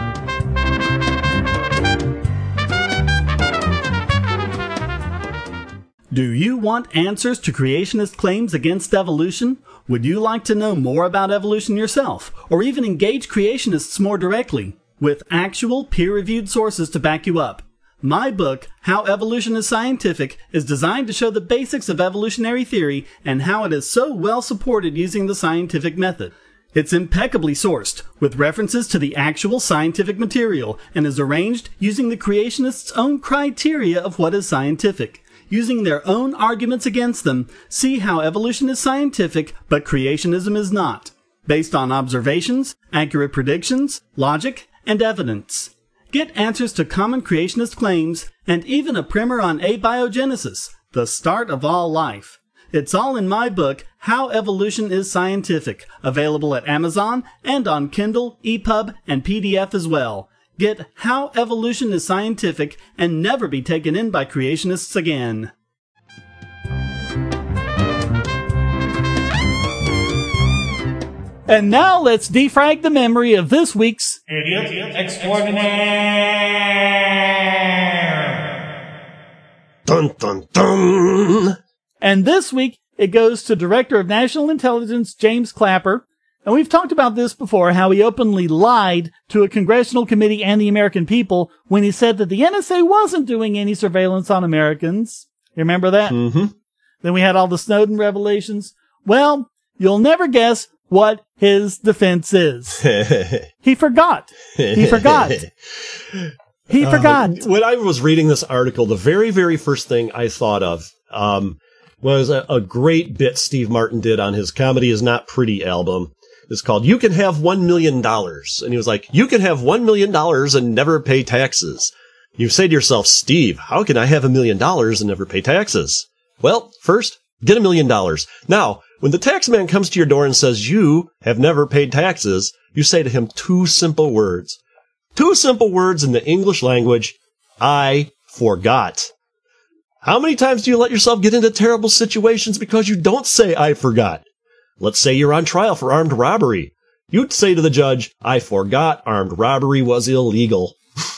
Do you want answers to creationist claims against evolution? Would you like to know more about evolution yourself, or even engage creationists more directly, with actual peer-reviewed sources to back you up? My book, How Evolution is Scientific, is designed to show the basics of evolutionary theory and how it is so well supported using the scientific method. It's impeccably sourced, with references to the actual scientific material, and is arranged using the creationists' own criteria of what is scientific. Using their own arguments against them, see how evolution is scientific, but creationism is not, based on observations, accurate predictions, logic, and evidence. Get answers to common creationist claims, and even a primer on abiogenesis, the start of all life. It's all in my book, How Evolution is Scientific, available at Amazon and on Kindle, E P U B, and P D F as well. Get How Evolution is Scientific and never be taken in by creationists again. And now let's defrag the memory of this week's Idiot Extraordinaire. Dun, dun, dun. And this week, it goes to Director of National Intelligence James Clapper. And we've talked about this before, how he openly lied to a congressional committee and the American people when he said that the N S A wasn't doing any surveillance on Americans. You remember that? Mm-hmm. Then we had all the Snowden revelations. Well, you'll never guess what his defense is. He forgot. He forgot. He forgot. Uh, when I was reading this article, the very, very first thing I thought of um, was a, a great bit Steve Martin did on his Comedy Is Not Pretty album. It's called You Can Have One Million Dollars. And he was like, you can have one million dollars and never pay taxes. You say to yourself, Steve, how can I have a million dollars and never pay taxes? Well, first, get a million dollars. Now, when the tax man comes to your door and says you have never paid taxes, you say to him two simple words. Two simple words in the English language. I forgot. How many times do you let yourself get into terrible situations because you don't say I forgot? Let's say you're on trial for armed robbery. You'd say to the judge, I forgot armed robbery was illegal.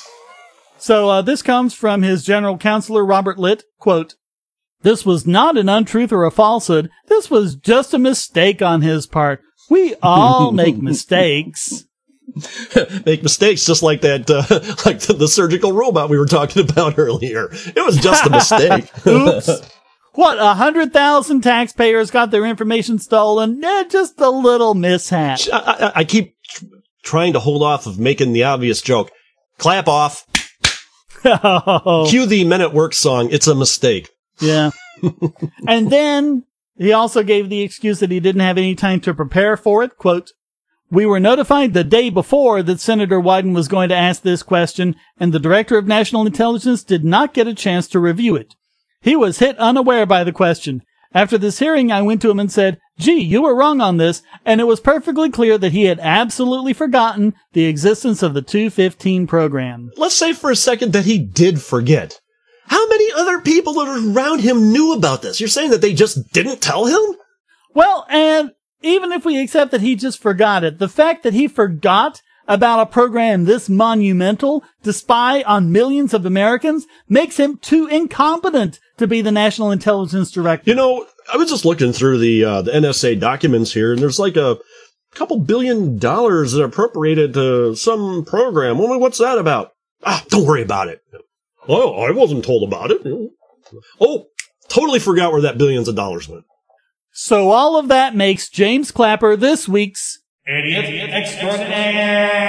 So uh, this comes from his general counselor, Robert Litt. Quote, this was not an untruth or a falsehood. This was just a mistake on his part. We all make mistakes. Make mistakes just like that, uh, like the, the surgical robot we were talking about earlier. It was just a mistake. Oops. What, a hundred thousand taxpayers got their information stolen? Eh, just a little mishap. I, I, I keep tr- trying to hold off of making the obvious joke. Clap off. Oh. Cue the Men at Work song. It's a mistake. Yeah. And then he also gave the excuse that he didn't have any time to prepare for it. Quote, we were notified the day before that Senator Wyden was going to ask this question, and the Director of National Intelligence did not get a chance to review it. He was hit unaware by the question. After this hearing, I went to him and said, gee, you were wrong on this, and it was perfectly clear that he had absolutely forgotten the existence of the two fifteen program. Let's say for a second that he did forget. How many other people around him knew about this? You're saying that they just didn't tell him? Well, and even if we accept that he just forgot it, the fact that he forgot about a program this monumental to spy on millions of Americans makes him too incompetent to be the National Intelligence Director. You know, I was just looking through the uh, the N S A documents here, and there's like a couple billion dollars that are appropriated to some program. Well, what's that about? Ah, don't worry about it. Oh, I wasn't told about it. Oh, totally forgot where that billions of dollars went. So all of that makes James Clapper this week's Idiot Extraordinaire.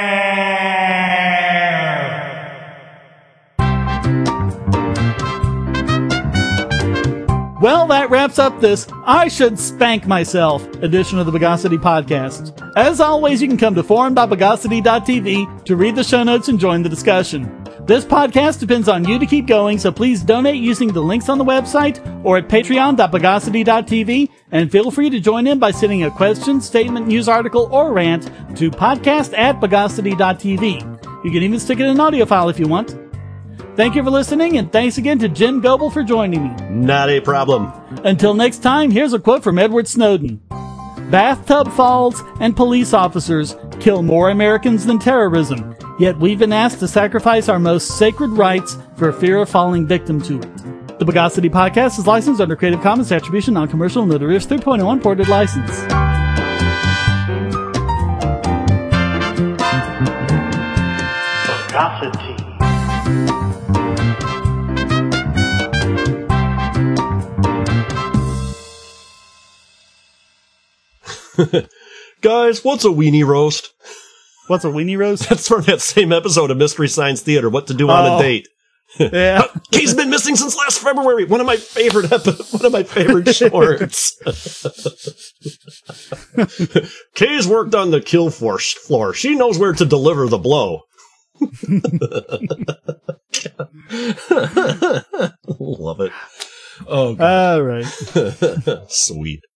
Well, that wraps up this I Should Spank Myself edition of the Bogosity Podcast. As always, you can come to forum dot bogosity dot t v to read the show notes and join the discussion. This podcast depends on you to keep going, so please donate using the links on the website or at patreon dot bogosity dot t v, and feel free to join in by sending a question, statement, news article, or rant to podcast at bogosity dot t v. You can even stick it in an audio file if you want. Thank you for listening, and thanks again to Jim Goebel for joining me. Not a problem. Until next time, here's a quote from Edward Snowden. Bathtub falls and police officers kill more Americans than terrorism, yet we've been asked to sacrifice our most sacred rights for fear of falling victim to it. The Bogosity Podcast is licensed under Creative Commons Attribution Non-Commercial No Derivatives three point oh Unported License. Bogosity. Guys, what's a weenie roast? What's a weenie roast? That's from that same episode of Mystery Science Theater, What to Do on Oh. a Date. Yeah. Kay's been missing since last February. One of my favorite epi- one of my favorite shorts. Kay's worked on the kill force floor. She knows where to deliver the blow. Love it. Oh, God. All right. Sweet.